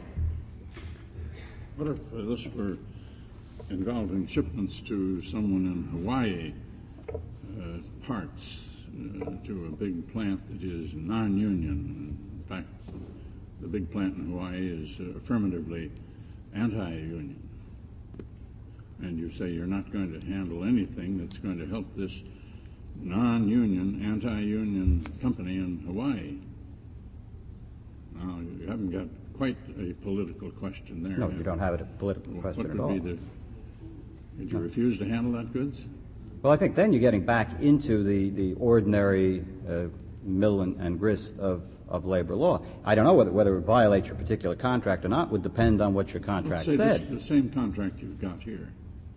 What if uh, this were involving shipments to someone in Hawaii, uh, parts uh, to a big plant that is non-union? In fact, the big plant in Hawaii is uh, affirmatively anti-union. And you say you're not going to handle anything that's going to help this non-union, anti-union company in Hawaii. Now, you haven't got quite a political question there. No, you don't have a political question what at would all. Be the, would you refuse to handle that goods? Well, I think then you're getting back into the, the ordinary uh, mill and, and grist of, of labor law. I don't know whether, whether it would violate your particular contract or not would depend on what your contract Let's say said. This, the same contract you've got here.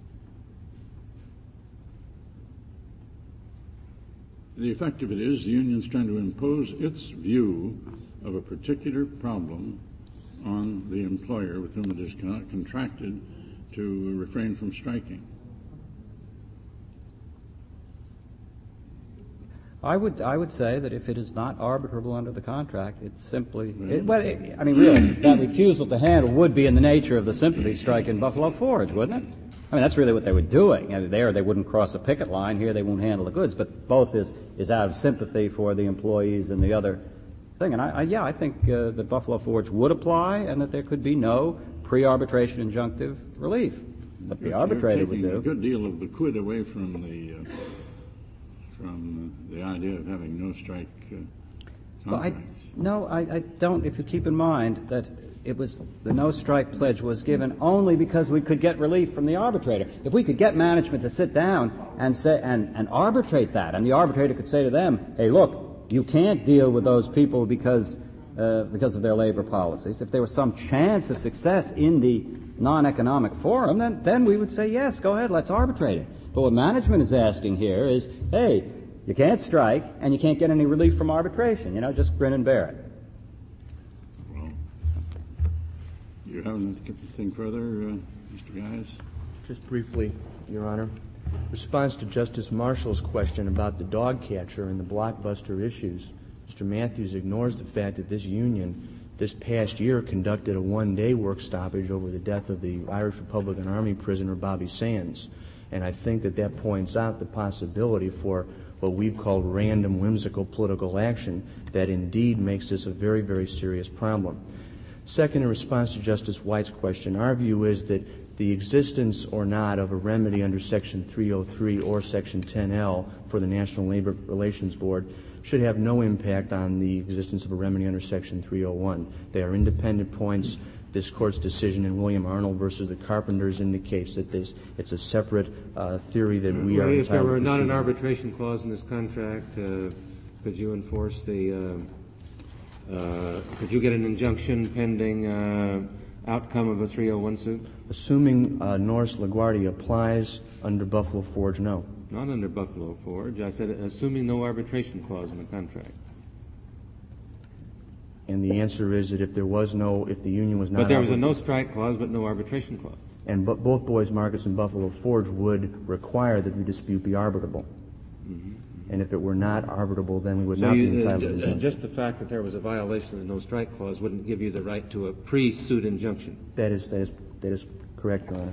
The effect of it is the union's trying to impose its view of a particular problem on the employer with whom it is con- contracted to refrain from striking. I would I would say that if it is not arbitrable under the contract, it's simply it, well. It, I mean, really, that refusal to handle would be in the nature of the sympathy strike in Buffalo Forge, wouldn't it? I mean, that's really what they were doing. I mean, there, they wouldn't cross a picket line. Here, they won't handle the goods. But both is is out of sympathy for the employees and the other thing. And I, I yeah, I think uh, that Buffalo Forge would apply, and that there could be no pre-arbitration injunctive relief. But the arbitrator would do. A good deal of the quid away from the. Uh, from uh, the idea of having no strike uh, well, I, contracts. no, I, I don't, if you keep in mind that it was, the no strike pledge was given only because we could get relief from the arbitrator. If we could get management to sit down and say, and, and arbitrate that, and the arbitrator could say to them, hey, look, you can't deal with those people because, uh, because of their labor policies. If there was some chance of success in the non-economic forum, then, then we would say, yes, go ahead, let's arbitrate it. But what management is asking here is, hey, you can't strike and you can't get any relief from arbitration. You know, just grin and bear it. Well, you have anything further, uh, Mister Guys? Just briefly, Your Honor. Response to Justice Marshall's question about the dog catcher and the blockbuster issues, Mister Matthews ignores the fact that this union this past year conducted a one-day work stoppage over the death of the Irish Republican Army prisoner Bobby Sands. And I think that that points out the possibility for what we've called random, whimsical political action that indeed makes this a very, very serious problem. Second, in response to Justice White's question, our view is that the existence or not of a remedy under Section three oh three or Section ten L for the National Labor Relations Board should have no impact on the existence of a remedy under Section three oh one. They are independent points. This Court's decision in William Arnold versus the Carpenters indicates that this, it's a separate uh, theory that we well, are entitled to. If there were not an pursue. arbitration clause in this contract, uh, could you enforce the, uh, uh, could you get an injunction pending uh, outcome of a three oh one suit? Assuming uh, Norris LaGuardia applies under Buffalo Forge, no. Not under Buffalo Forge. I said assuming no arbitration clause in the contract. And the answer is that if there was no, if the union was not... But there was a no-strike clause, but no arbitration clause. And but both Boys Markets and Buffalo Forge would require that the dispute be arbitrable. Mm-hmm. And if it were not arbitrable, then we would so not you, be entitled uh, to injunction. Just the fact that there was a violation of the no-strike clause wouldn't give you the right to a pre-suit injunction. That is, that is, that is correct, Your Honor.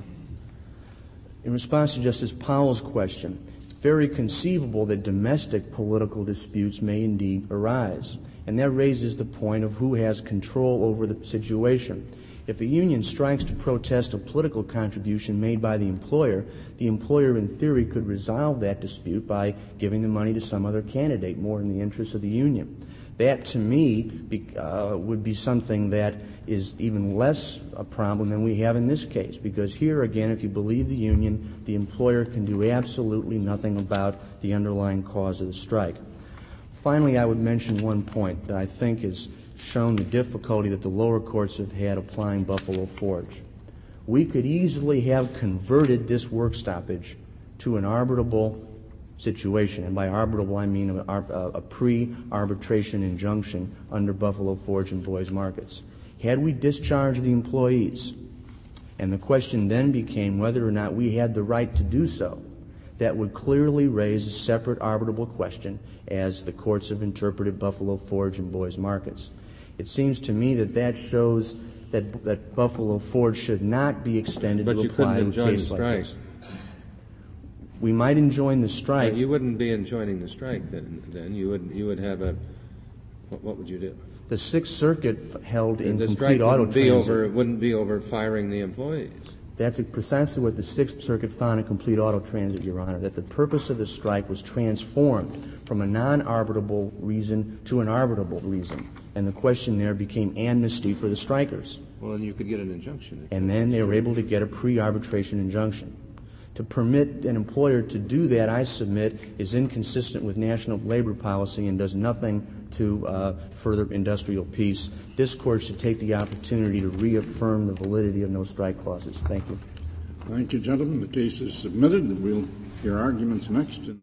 In response to Justice Powell's question, it's very conceivable that domestic political disputes may indeed arise. And that raises the point of who has control over the situation. If a union strikes to protest a political contribution made by the employer, the employer in theory could resolve that dispute by giving the money to some other candidate more in the interest of the union. That, to me, be, uh, would be something that is even less a problem than we have in this case, because here, again, if you believe the union, the employer can do absolutely nothing about the underlying cause of the strike. Finally, I would mention one point that I think has shown the difficulty that the lower courts have had applying Buffalo Forge. We could easily have converted this work stoppage to an arbitrable situation, and by arbitrable I mean a, a, a pre-arbitration injunction under Buffalo Forge and Boys Markets. Had we discharged the employees, and the question then became whether or not we had the right to do so, that would clearly raise a separate arbitrable question as the courts have interpreted Buffalo Forge and Boys Markets. It seems to me that that shows that, that Buffalo Forge should not be extended but to apply to a case like this. But you couldn't enjoin the strike. We might enjoin the strike. No, you wouldn't be enjoining the strike then. Then you would you would have a. What, what would you do? The Sixth Circuit held in the complete strike auto wouldn't be transit. over. It wouldn't be over firing the employees. That's precisely what the Sixth Circuit found in complete auto transit, Your Honor, that the purpose of the strike was transformed from a non-arbitrable reason to an arbitrable reason. And the question there became amnesty for the strikers. Well, then you could get an injunction. And then they were able to get a pre-arbitration injunction. To permit an employer to do that, I submit, is inconsistent with national labor policy and does nothing to uh, further industrial peace. This Court should take the opportunity to reaffirm the validity of no-strike clauses. Thank you. Thank you, gentlemen. The case is submitted. We'll hear arguments next.